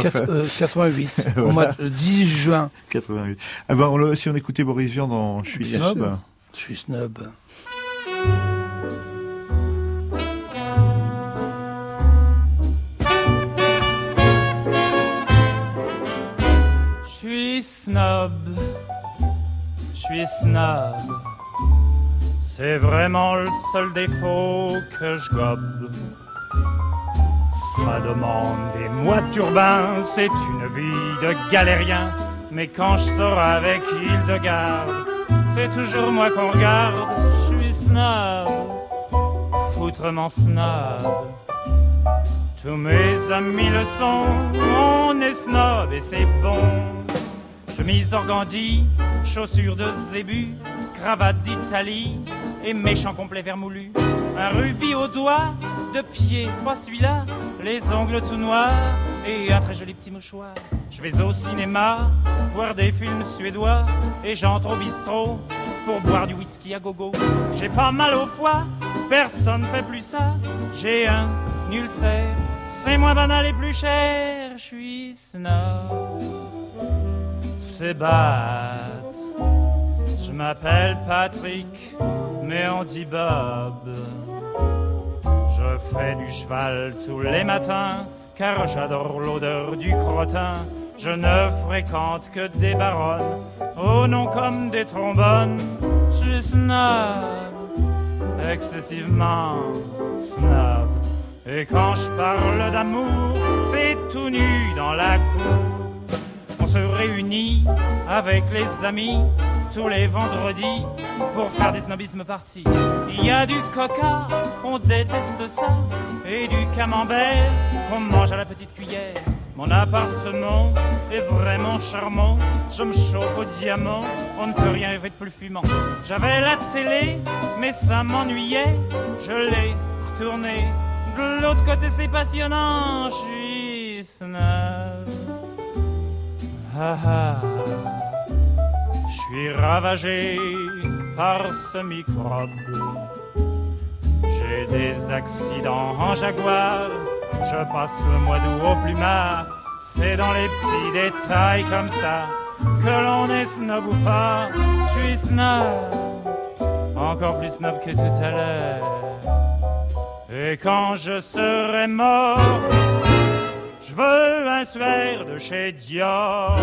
88 au mois de 10 juin. 88. Ah ben, si on écoutait Boris Vian dans Je suis snob. Je suis snob. Je suis snob, c'est vraiment le seul défaut que je gobe. Ça demande des mois de turbin, c'est une vie de galérien. Mais quand je sors avec Hildegarde, c'est toujours moi qu'on regarde. Je suis snob, foutrement snob. Tous mes amis le sont, on est snob et c'est bon. Chemise d'organdi, chaussures de zébu, cravate d'Italie et méchant complet vermoulu. Un rubis au doigt, de pied, pas celui-là, les ongles tout noirs et un très joli petit mouchoir. Je vais au cinéma, voir des films suédois et j'entre au bistrot pour boire du whisky à gogo. J'ai pas mal au foie, personne fait plus ça. J'ai un ulcère, c'est moins banal et plus cher. Je suis snob. C'est bête, je m'appelle Patrick, mais on dit Bob. Je fais du cheval tous les matins, car j'adore l'odeur du crottin. Je ne fréquente que des baronnes, au nom comme des trombones. Je suis snob, excessivement snob. Et quand je parle d'amour, c'est tout nu dans la cour. On se réunit avec les amis tous les vendredis pour faire des snobismes parties. Il y a du coca, on déteste ça, et du camembert qu'on mange à la petite cuillère. Mon appartement est vraiment charmant, je me chauffe au diamant, on ne peut rien rêver de plus fumant. J'avais la télé, mais ça m'ennuyait, je l'ai retournée. De l'autre côté c'est passionnant, je suis snob. Ah ah, je suis ravagé par ce microbe. J'ai des accidents en Jaguar, je passe le mois d'août au plumard. C'est dans les petits détails comme ça que l'on est snob ou pas. Je suis snob, encore plus snob que tout à l'heure. Et quand je serai mort, je veux un suaire de chez Dior.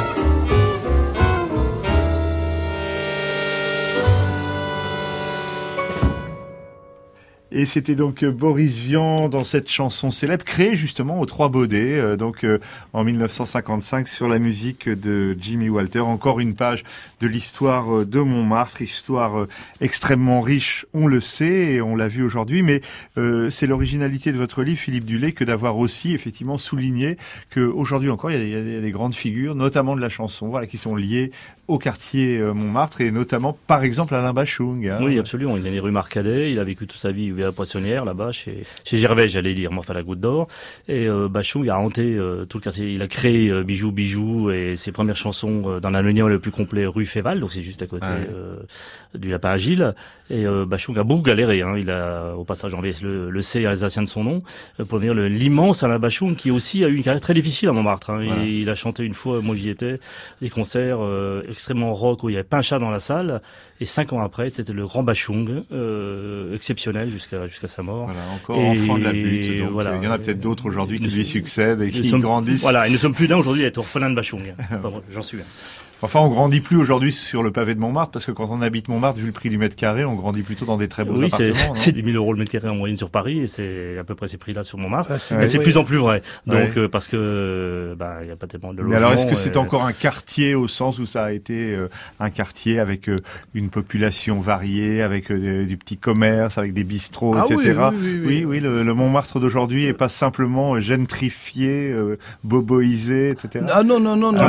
Et c'était donc Boris Vian dans cette chanson célèbre créée justement aux Trois Baudets, en 1955 sur la musique de Jimmy Walter. Encore une page de l'histoire de Montmartre, histoire extrêmement riche, on le sait et on l'a vu aujourd'hui, mais c'est l'originalité de votre livre, Philippe Dulay, que d'avoir aussi effectivement souligné qu'aujourd'hui encore il y a des grandes figures, notamment de la chanson, voilà, qui sont liées au quartier Montmartre et notamment par exemple Alain Bachung. Hein. Oui, absolument. Il est né rue Marcadet, il a vécu toute sa vie à la Poissonnière là-bas chez Gervais, j'allais dire, mais enfin la Goutte d'Or. Et Bachung a hanté tout le quartier. Il a créé Bijou et ses premières chansons dans l'anonymat le plus complet rue Féval, donc c'est juste à côté du Lapin Agile. Et Bachung a beaucoup galéré. Hein. Il a au passage enlevé le C alsacien de son nom pour dire l'immense Alain Bachung qui aussi a eu une carrière très difficile à Montmartre. Hein. Voilà. Il a chanté une fois, moi j'y étais, des concerts extrêmement rock où il y avait pas un chat dans la salle. Et 5 ans après, c'était le grand Bachung, exceptionnel jusqu'à sa mort. Voilà, encore enfant de la butte. Donc voilà. Il y en a peut-être d'autres aujourd'hui qui lui succèdent et qui grandissent. Voilà, et nous sommes plus d'un aujourd'hui à être orphelins de Bachung. Enfin, j'en suis un. Enfin, on grandit plus aujourd'hui sur le pavé de Montmartre, parce que quand on habite Montmartre, vu le prix du mètre carré, on grandit plutôt dans des très beaux appartements. C'est 10 000 € le mètre carré en moyenne sur Paris, et c'est à peu près ces prix-là sur Montmartre. Mais c'est de plus en plus vrai. Donc, parce que, il y a pas tellement de logements. Mais alors, est-ce que c'est encore un quartier au sens où ça a été un quartier avec une population variée, avec du petit commerce, avec des bistrots, etc. Oui, le Montmartre d'aujourd'hui est pas simplement gentrifié, boboisé, etc. Ah non.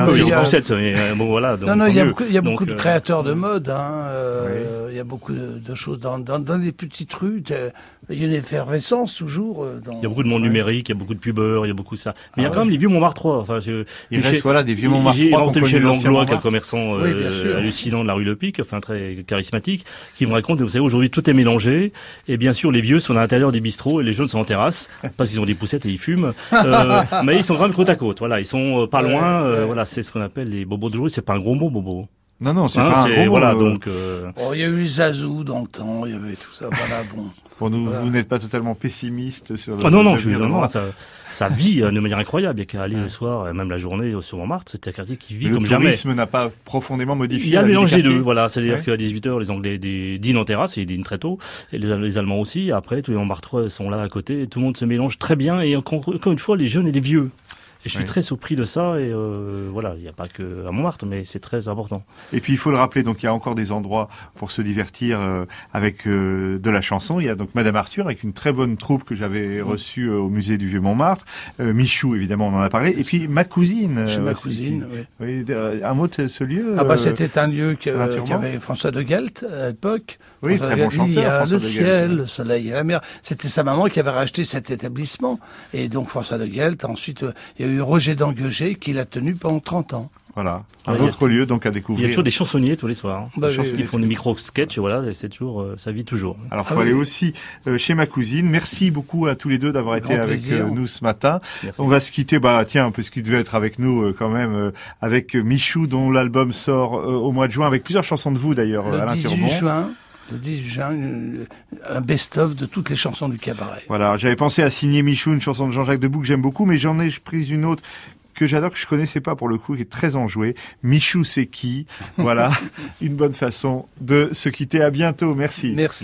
Voilà, donc, non, il y a beaucoup de créateurs de mode. Il y a beaucoup de choses dans les petites rues. Il y a une effervescence toujours. Il y a beaucoup de monde numérique, il y a beaucoup de pubeurs, il y a beaucoup de ça. Mais il y a quand même les vieux Montmartrois. Enfin, il reste des vieux Montmartrois. J'ai rencontré Michel Langlois, qui est un commerçant hallucinant de la rue Le Pic, enfin très charismatique, qui me raconte, vous savez, aujourd'hui tout est mélangé. Et bien sûr, les vieux sont à l'intérieur des bistrots et les jeunes sont en terrasse parce qu'ils ont des poussettes et ils fument. Mais ils sont quand même côte à côte. Voilà, ils sont pas loin. Voilà, c'est ce qu'on appelle les bobos de jour. C'est pas un gros mot, bobo. Non, c'est pas un gros mot. Voilà, donc. Il y a eu Zazou dans le temps, il y avait tout ça. Voilà, bon. Pour nous, vous n'êtes pas totalement pessimiste sur le. Non, ça vit de manière incroyable. Il y a qu'à aller le soir, même la journée sur Montmartre, c'est un quartier qui vit comme jamais. Le tourisme n'a pas profondément modifié. Il y a le mélange des deux, voilà. C'est-à-dire qu'à 18h, les Anglais dînent en terrasse, ils dînent très tôt, et les Allemands aussi. Après, tous les Montmartrois sont là à côté, et tout le monde se mélange très bien, et encore une fois, les jeunes et les vieux. Et je suis très surpris de ça, et voilà, il n'y a pas que à Montmartre, mais c'est très important. Et puis il faut le rappeler, donc il y a encore des endroits pour se divertir avec de la chanson. Il y a donc Madame Arthur avec une très bonne troupe que j'avais reçue au musée du Vieux-Montmartre. Michou, évidemment, on en a parlé. Et puis Ma Cousine. Chez Ma Cousine, oui. Un mot de ce lieu. C'était un lieu qu'avait François de Gelt à l'époque. Oui, très bon chanteur. Il y a le ciel, le soleil et la mer. C'était sa maman qui avait racheté cet établissement. Et donc François de Gelt, ensuite, il y a eu Roger d'Anguegé qui l'a tenu pendant 30 ans. Voilà, un autre lieu donc à découvrir. Il y a toujours des chansonniers tous les soirs. Ils font des micro-sketchs, voilà, et c'est toujours, ça vit toujours. Alors, faut aller aussi chez Ma Cousine. Merci beaucoup à tous les deux d'avoir été avec nous ce matin. Merci. On va se quitter, parce qu'il devait être avec nous quand même, avec Michou, dont l'album sort au mois de juin, avec plusieurs chansons de vous d'ailleurs, Alain Turbon. Le 18 juin, un best-of de toutes les chansons du cabaret. Voilà, j'avais pensé à signer Michou, une chanson de Jean-Jacques Debout que j'aime beaucoup, mais j'en ai pris une autre que j'adore, que je connaissais pas pour le coup, qui est très enjouée. Michou, c'est qui? Voilà, une bonne façon de se quitter. À bientôt, merci. Merci.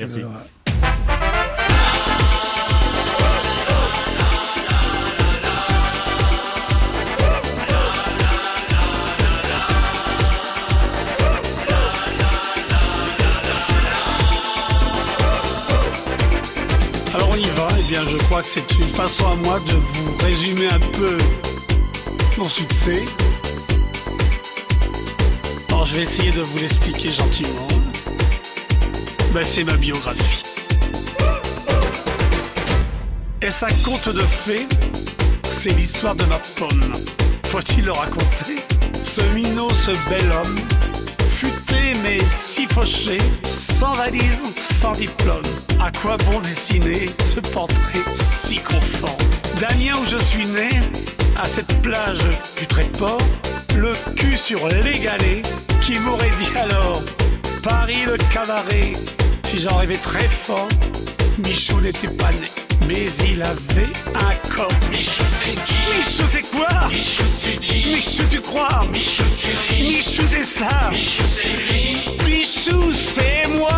je crois que c'est une façon à moi de vous résumer un peu mon succès. Alors je vais essayer de vous l'expliquer gentiment. C'est ma biographie. Et ça conte de fées, c'est l'histoire de ma pomme. Faut-il le raconter? Ce minot, ce bel homme, futé mais si fauché, sans valise, sans diplôme. À quoi bon dessiner ce portrait si confort? D'Amiens où je suis né, à cette plage du Tréport, le cul sur les galets, qui m'aurait dit alors, Paris le cabaret. Si j'en rêvais très fort, Michou n'était pas né, mais il avait un corps. Michou c'est qui? Michou c'est quoi? Michou tu dis? Michou tu crois? Michou tu ris? Michou c'est ça? Michou c'est lui? Michou c'est moi!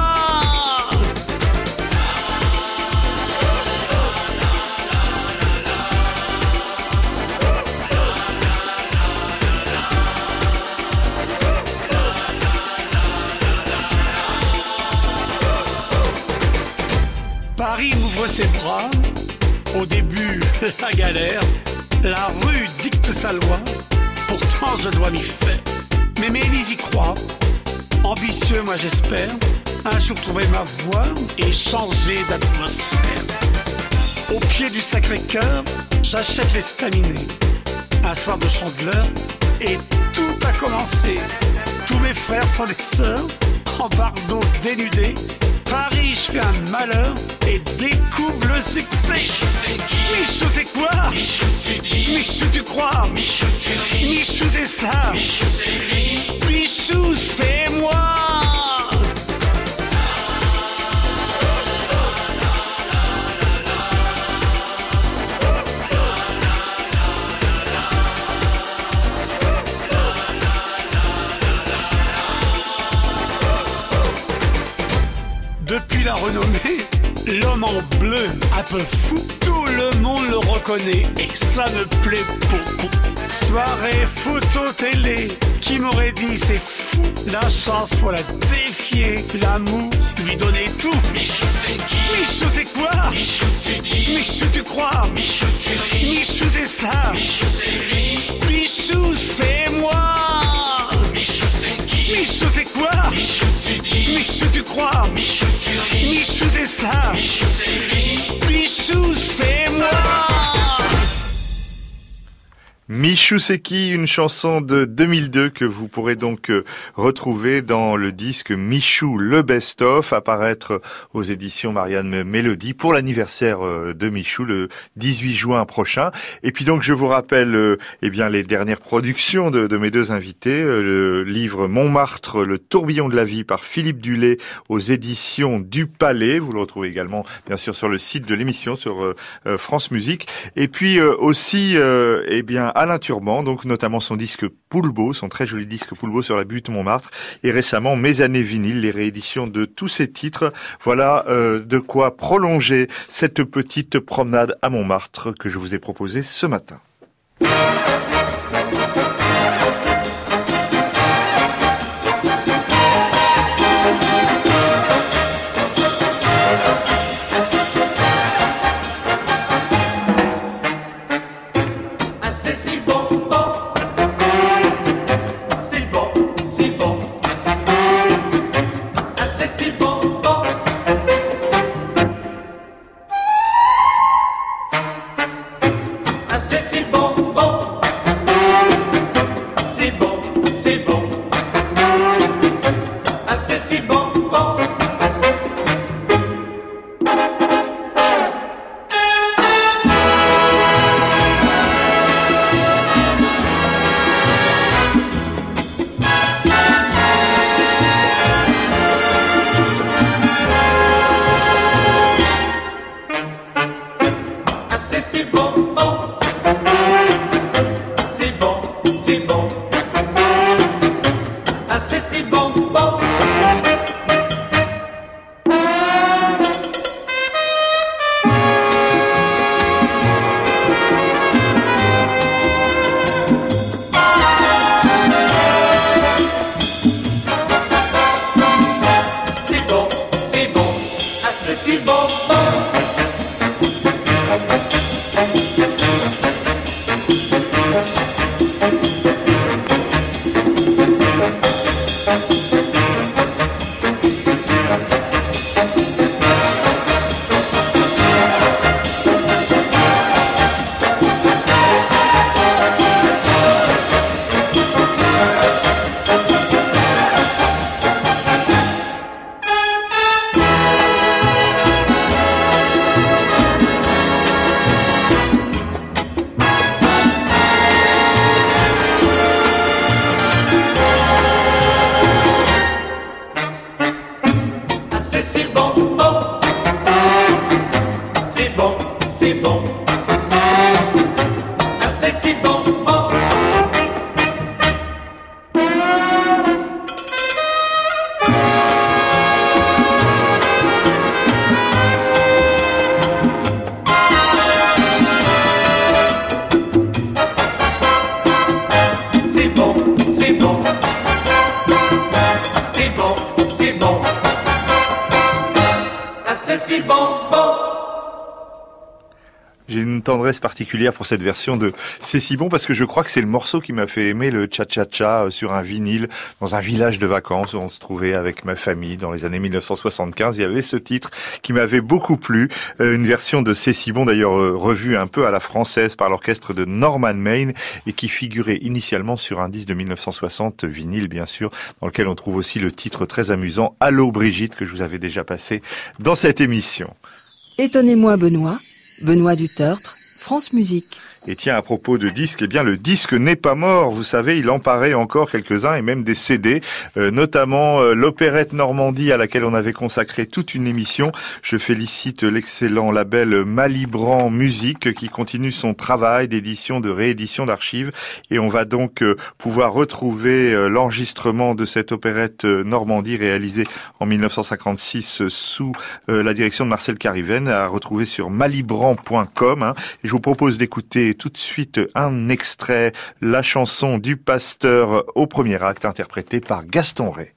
Paris m'ouvre ses bras, au début la galère, la rue dicte sa loi, pourtant je dois m'y faire. Mais Mélise y croit, ambitieux moi j'espère, un jour trouver ma voie et changer d'atmosphère. Au pied du Sacré-Cœur, j'achète les staminés, un soir de Chandeleur, et tout a commencé. Tous mes frères sont des sœurs, en bardeau dénudés. Paris, je fais un malheur et découvre le succès. Michou c'est qui? Michou c'est quoi? Michou tu dis? Michou tu crois? Michou tu ris? Michou c'est ça? Michou c'est lui? Michou c'est moi! Depuis la renommée, l'homme en bleu, un peu fou, tout le monde le reconnaît et ça me plaît beaucoup. Soirée, photo, télé, qui m'aurait dit c'est fou, la chance faut la défier, l'amour, lui donner tout. Michou c'est qui? Michou c'est quoi? Michou tu dis? Michou tu crois? Michou tu ris? Michou c'est ça? Michou c'est lui? Michou c'est moi! Michou c'est qui? Michou c'est quoi? Michou tu dis? Michou tu crois? Michou tu ris? Michou c'est ça? Michou c'est lui? Michou c'est moi! Michou c'est qui, une chanson de 2002 que vous pourrez donc retrouver dans le disque Michou le Best-of, apparaître aux éditions Marianne Mélodie pour l'anniversaire de Michou le 18 juin prochain. Et puis donc je vous rappelle les dernières productions de mes deux invités, le livre Montmartre, le tourbillon de la vie par Philippe Dulay aux éditions du Palais. Vous le retrouvez également bien sûr sur le site de l'émission sur France Musique. Et puis aussi Alain Turban, donc notamment son disque Poulbeau, son très joli disque Poulbeau sur la butte Montmartre, et récemment Mes années vinyles, les rééditions de tous ces titres. Voilà de quoi prolonger cette petite promenade à Montmartre que je vous ai proposée ce matin. C'est si c'est si bon, bon. C'est bon, c'est bon. C'est bon, c'est bon. Ah, c'est si bon, bon. J'ai une tendresse particulière pour cette version de C'est si bon parce que je crois que c'est le morceau qui m'a fait aimer le cha-cha-cha sur un vinyle dans un village de vacances où on se trouvait avec ma famille dans les années 1975. Il y avait ce titre qui m'avait beaucoup plu, une version de C'est si bon d'ailleurs revue un peu à la française par l'orchestre de Norman Maine et qui figurait initialement sur un disque de 1960, vinyle bien sûr, dans lequel on trouve aussi le titre très amusant Allô Brigitte que je vous avais déjà passé dans cette émission. Étonnez-moi Benoît du Tertre, France Musique. Et tiens, à propos de disques, eh bien, le disque n'est pas mort. Vous savez, il en paraît encore quelques-uns et même des CD, notamment l'opérette Normandie à laquelle on avait consacré toute une émission. Je félicite l'excellent label Malibran Musique qui continue son travail d'édition, de réédition d'archives. Et on va donc pouvoir retrouver l'enregistrement de cette opérette Normandie réalisée en 1956 sous la direction de Marcel Cariven, à retrouver sur malibran.com. Et je vous propose d'écouter tout de suite un extrait, la chanson du pasteur au premier acte, interprétée par Gaston Ray.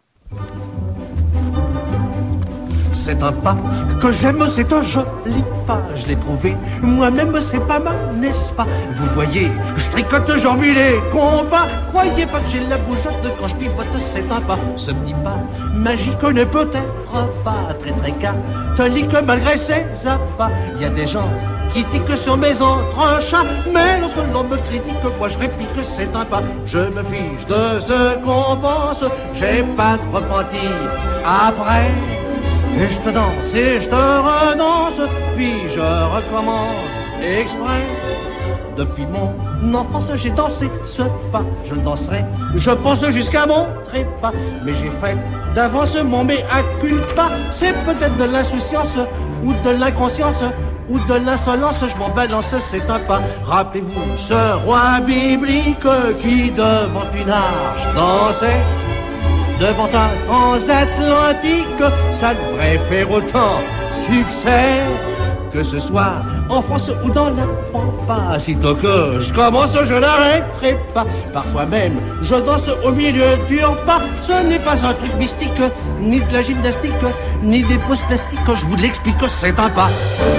C'est un pas que j'aime, c'est un joli pas. Je l'ai trouvé moi-même, c'est pas mal, n'est-ce pas? Vous voyez, je tricote, j'ennuie les combats. Croyez pas que j'ai la bougeotte quand je pivote, c'est un pas. Ce petit pas magique n'est peut-être pas très catholique malgré ses appâts. Il y a des gens qui tiquent sur mes entrechats, mais lorsque l'on me critique, moi je réplique, c'est un pas. Je me fiche de ce qu'on pense, j'ai pas de repenti. Après, et je te danse et je te redanse, puis je recommence exprès. Depuis mon enfance, j'ai dansé ce pas. Je le danserai, je pense, jusqu'à mon trépas. Mais j'ai fait d'avance mon mea culpa. C'est peut-être de l'insouciance ou de l'inconscience ou de l'insolence, je m'en balance, c'est un pas. Rappelez-vous ce roi biblique qui devant une arche dansait. Devant un transatlantique, ça devrait faire autant succès. Que ce soit en France ou dans la pampa, sitôt que je commence, je n'arrêterai pas. Parfois même, je danse au milieu du repas. Ce n'est pas un truc mystique, ni de la gymnastique, ni des poses plastiques. Je vous l'explique, c'est un pas.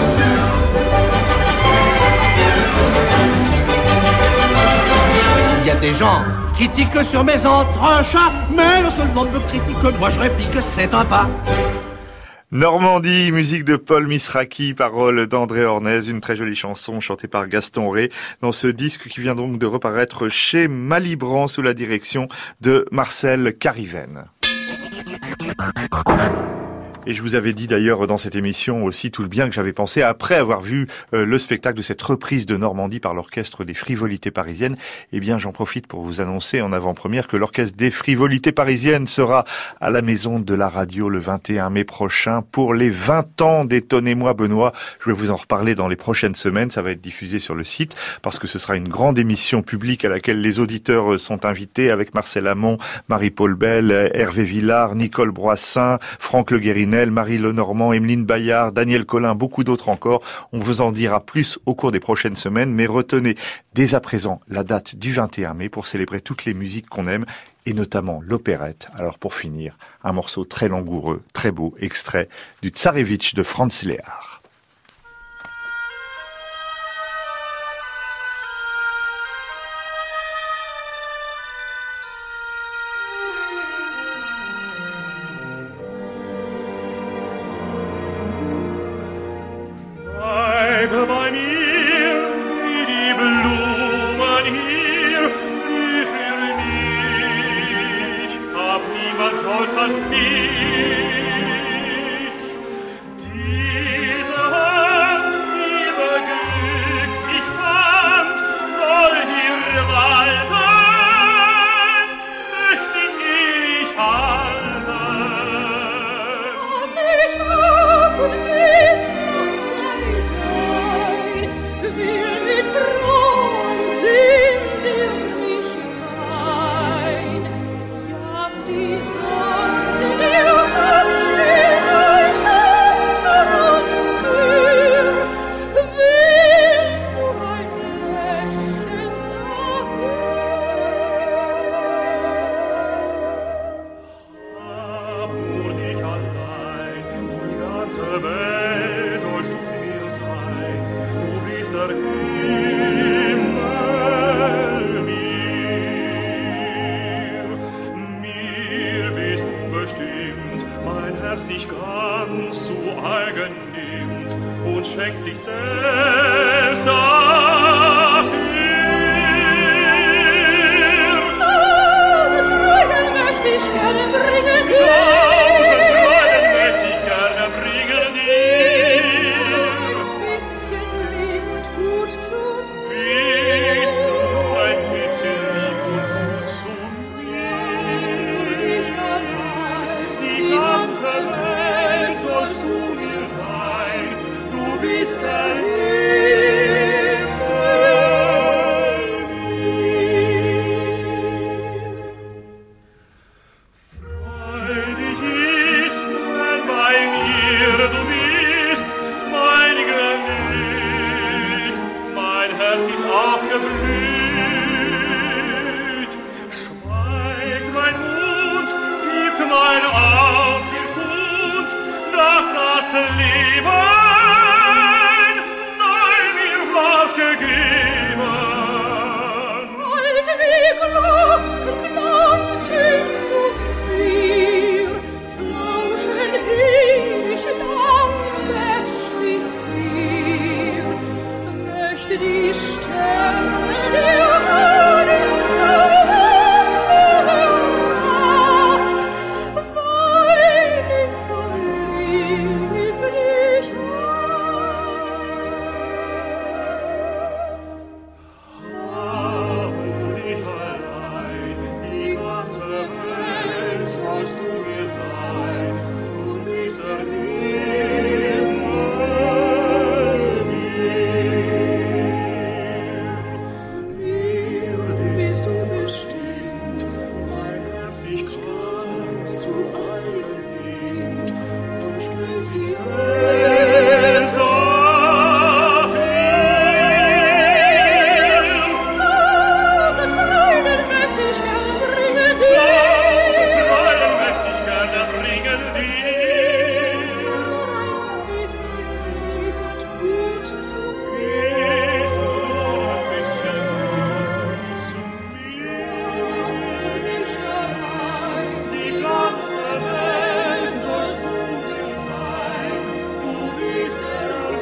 Il y a des gens qui tiquent sur mes entrechats, mais lorsque le monde me critique, moi je réplique, c'est un pas. Normandie, musique de Paul Misraki, paroles d'André Ornez, une très jolie chanson chantée par Gaston Ray dans ce disque qui vient donc de reparaître chez Malibran sous la direction de Marcel Cariven. Et je vous avais dit d'ailleurs dans cette émission aussi tout le bien que j'avais pensé après avoir vu le spectacle de cette reprise de Normandie par l'Orchestre des Frivolités Parisiennes. Eh bien, j'en profite pour vous annoncer en avant-première que l'Orchestre des Frivolités Parisiennes sera à la Maison de la Radio le 21 mai prochain pour les 20 ans d'Étonnez-moi Benoît. Je vais vous en reparler dans les prochaines semaines. Ça va être diffusé sur le site parce que ce sera une grande émission publique à laquelle les auditeurs sont invités avec Marcel Amont, Marie-Paul Bell, Hervé Villard, Nicole Broissin, Franck Le Guérinel, Marie Lenormand, Emeline Bayard, Daniel Collin, beaucoup d'autres encore. On vous en dira plus au cours des prochaines semaines, mais retenez dès à présent la date du 21 mai pour célébrer toutes les musiques qu'on aime, et notamment l'opérette. Alors pour finir, un morceau très langoureux, très beau, extrait du Tsarevitch de Franz Lehár. Diese selbst dafür. Tausend Freuden möchte ich gerne bringen dir. Tausend Freuden möchte ich gerne bringen dir. Bist du ein bisschen lieb und gut zu mir? Bist du ein bisschen lieb und gut zu mir? Nicht allein, die ganze Welt sollst du mir sein. Du bist der Freudig ist, wenn bei mir du bist, mein Gemüt, mein Herz ist aufgeblüht. Schweigt mein Mund, gibt mein Auge dir kund, dass das Leben neu mir ward gegeben. Alt wie Glocken klangten zu mir, lauschen ewig lang möchte die Sterne der Erde hören, weil ich so lieb dich Die ganze Welt sollst du mir sein, du bist der bist du bestimmt, mein Herz sich ganz zu eigen nimmt, du stellst dich selbst Tausend Freuden möchte ich gerne bringen dir. Tausend Freuden möchte ich gerne bringen dir. Bist du nur ein bisschen lieb und gut zu mir? Bist du nur ein bisschen lieb zu mir? Nicht allein, Die ganze Welt sollst du mir sein, du bist der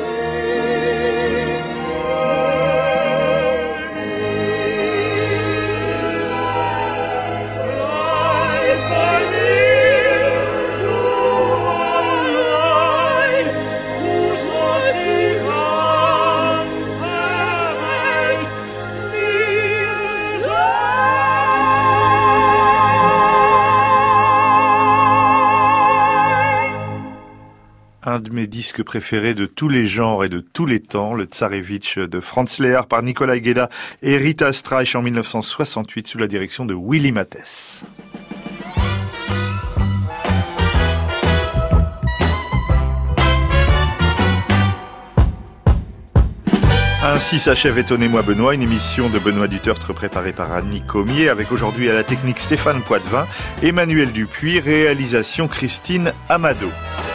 Bleib bei mir, du allein, du sollst die ganze Welt mir sein. Un de mes disques préférés de tous les genres et de tous les temps, le Tsarevitch de Franz Lehár par Nikolai Geda et Rita Streich en 1968 sous la direction de Willy Mathès. Ainsi s'achève Étonnez-moi Benoît, une émission de Benoît Dutertre préparée par Annie Comier, avec aujourd'hui à la technique Stéphane Poitvin, Emmanuel Dupuis, réalisation Christine Amado.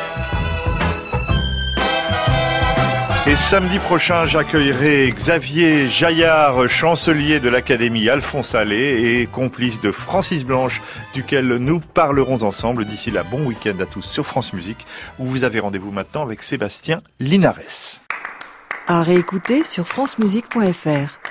Et samedi prochain, j'accueillerai Xavier Jaillard, chancelier de l'Académie Alphonse Allais et complice de Francis Blanche, duquel nous parlerons ensemble. D'ici là, bon week-end à tous sur France Musique, où vous avez rendez-vous maintenant avec Sébastien Linares. À réécouter sur francemusique.fr.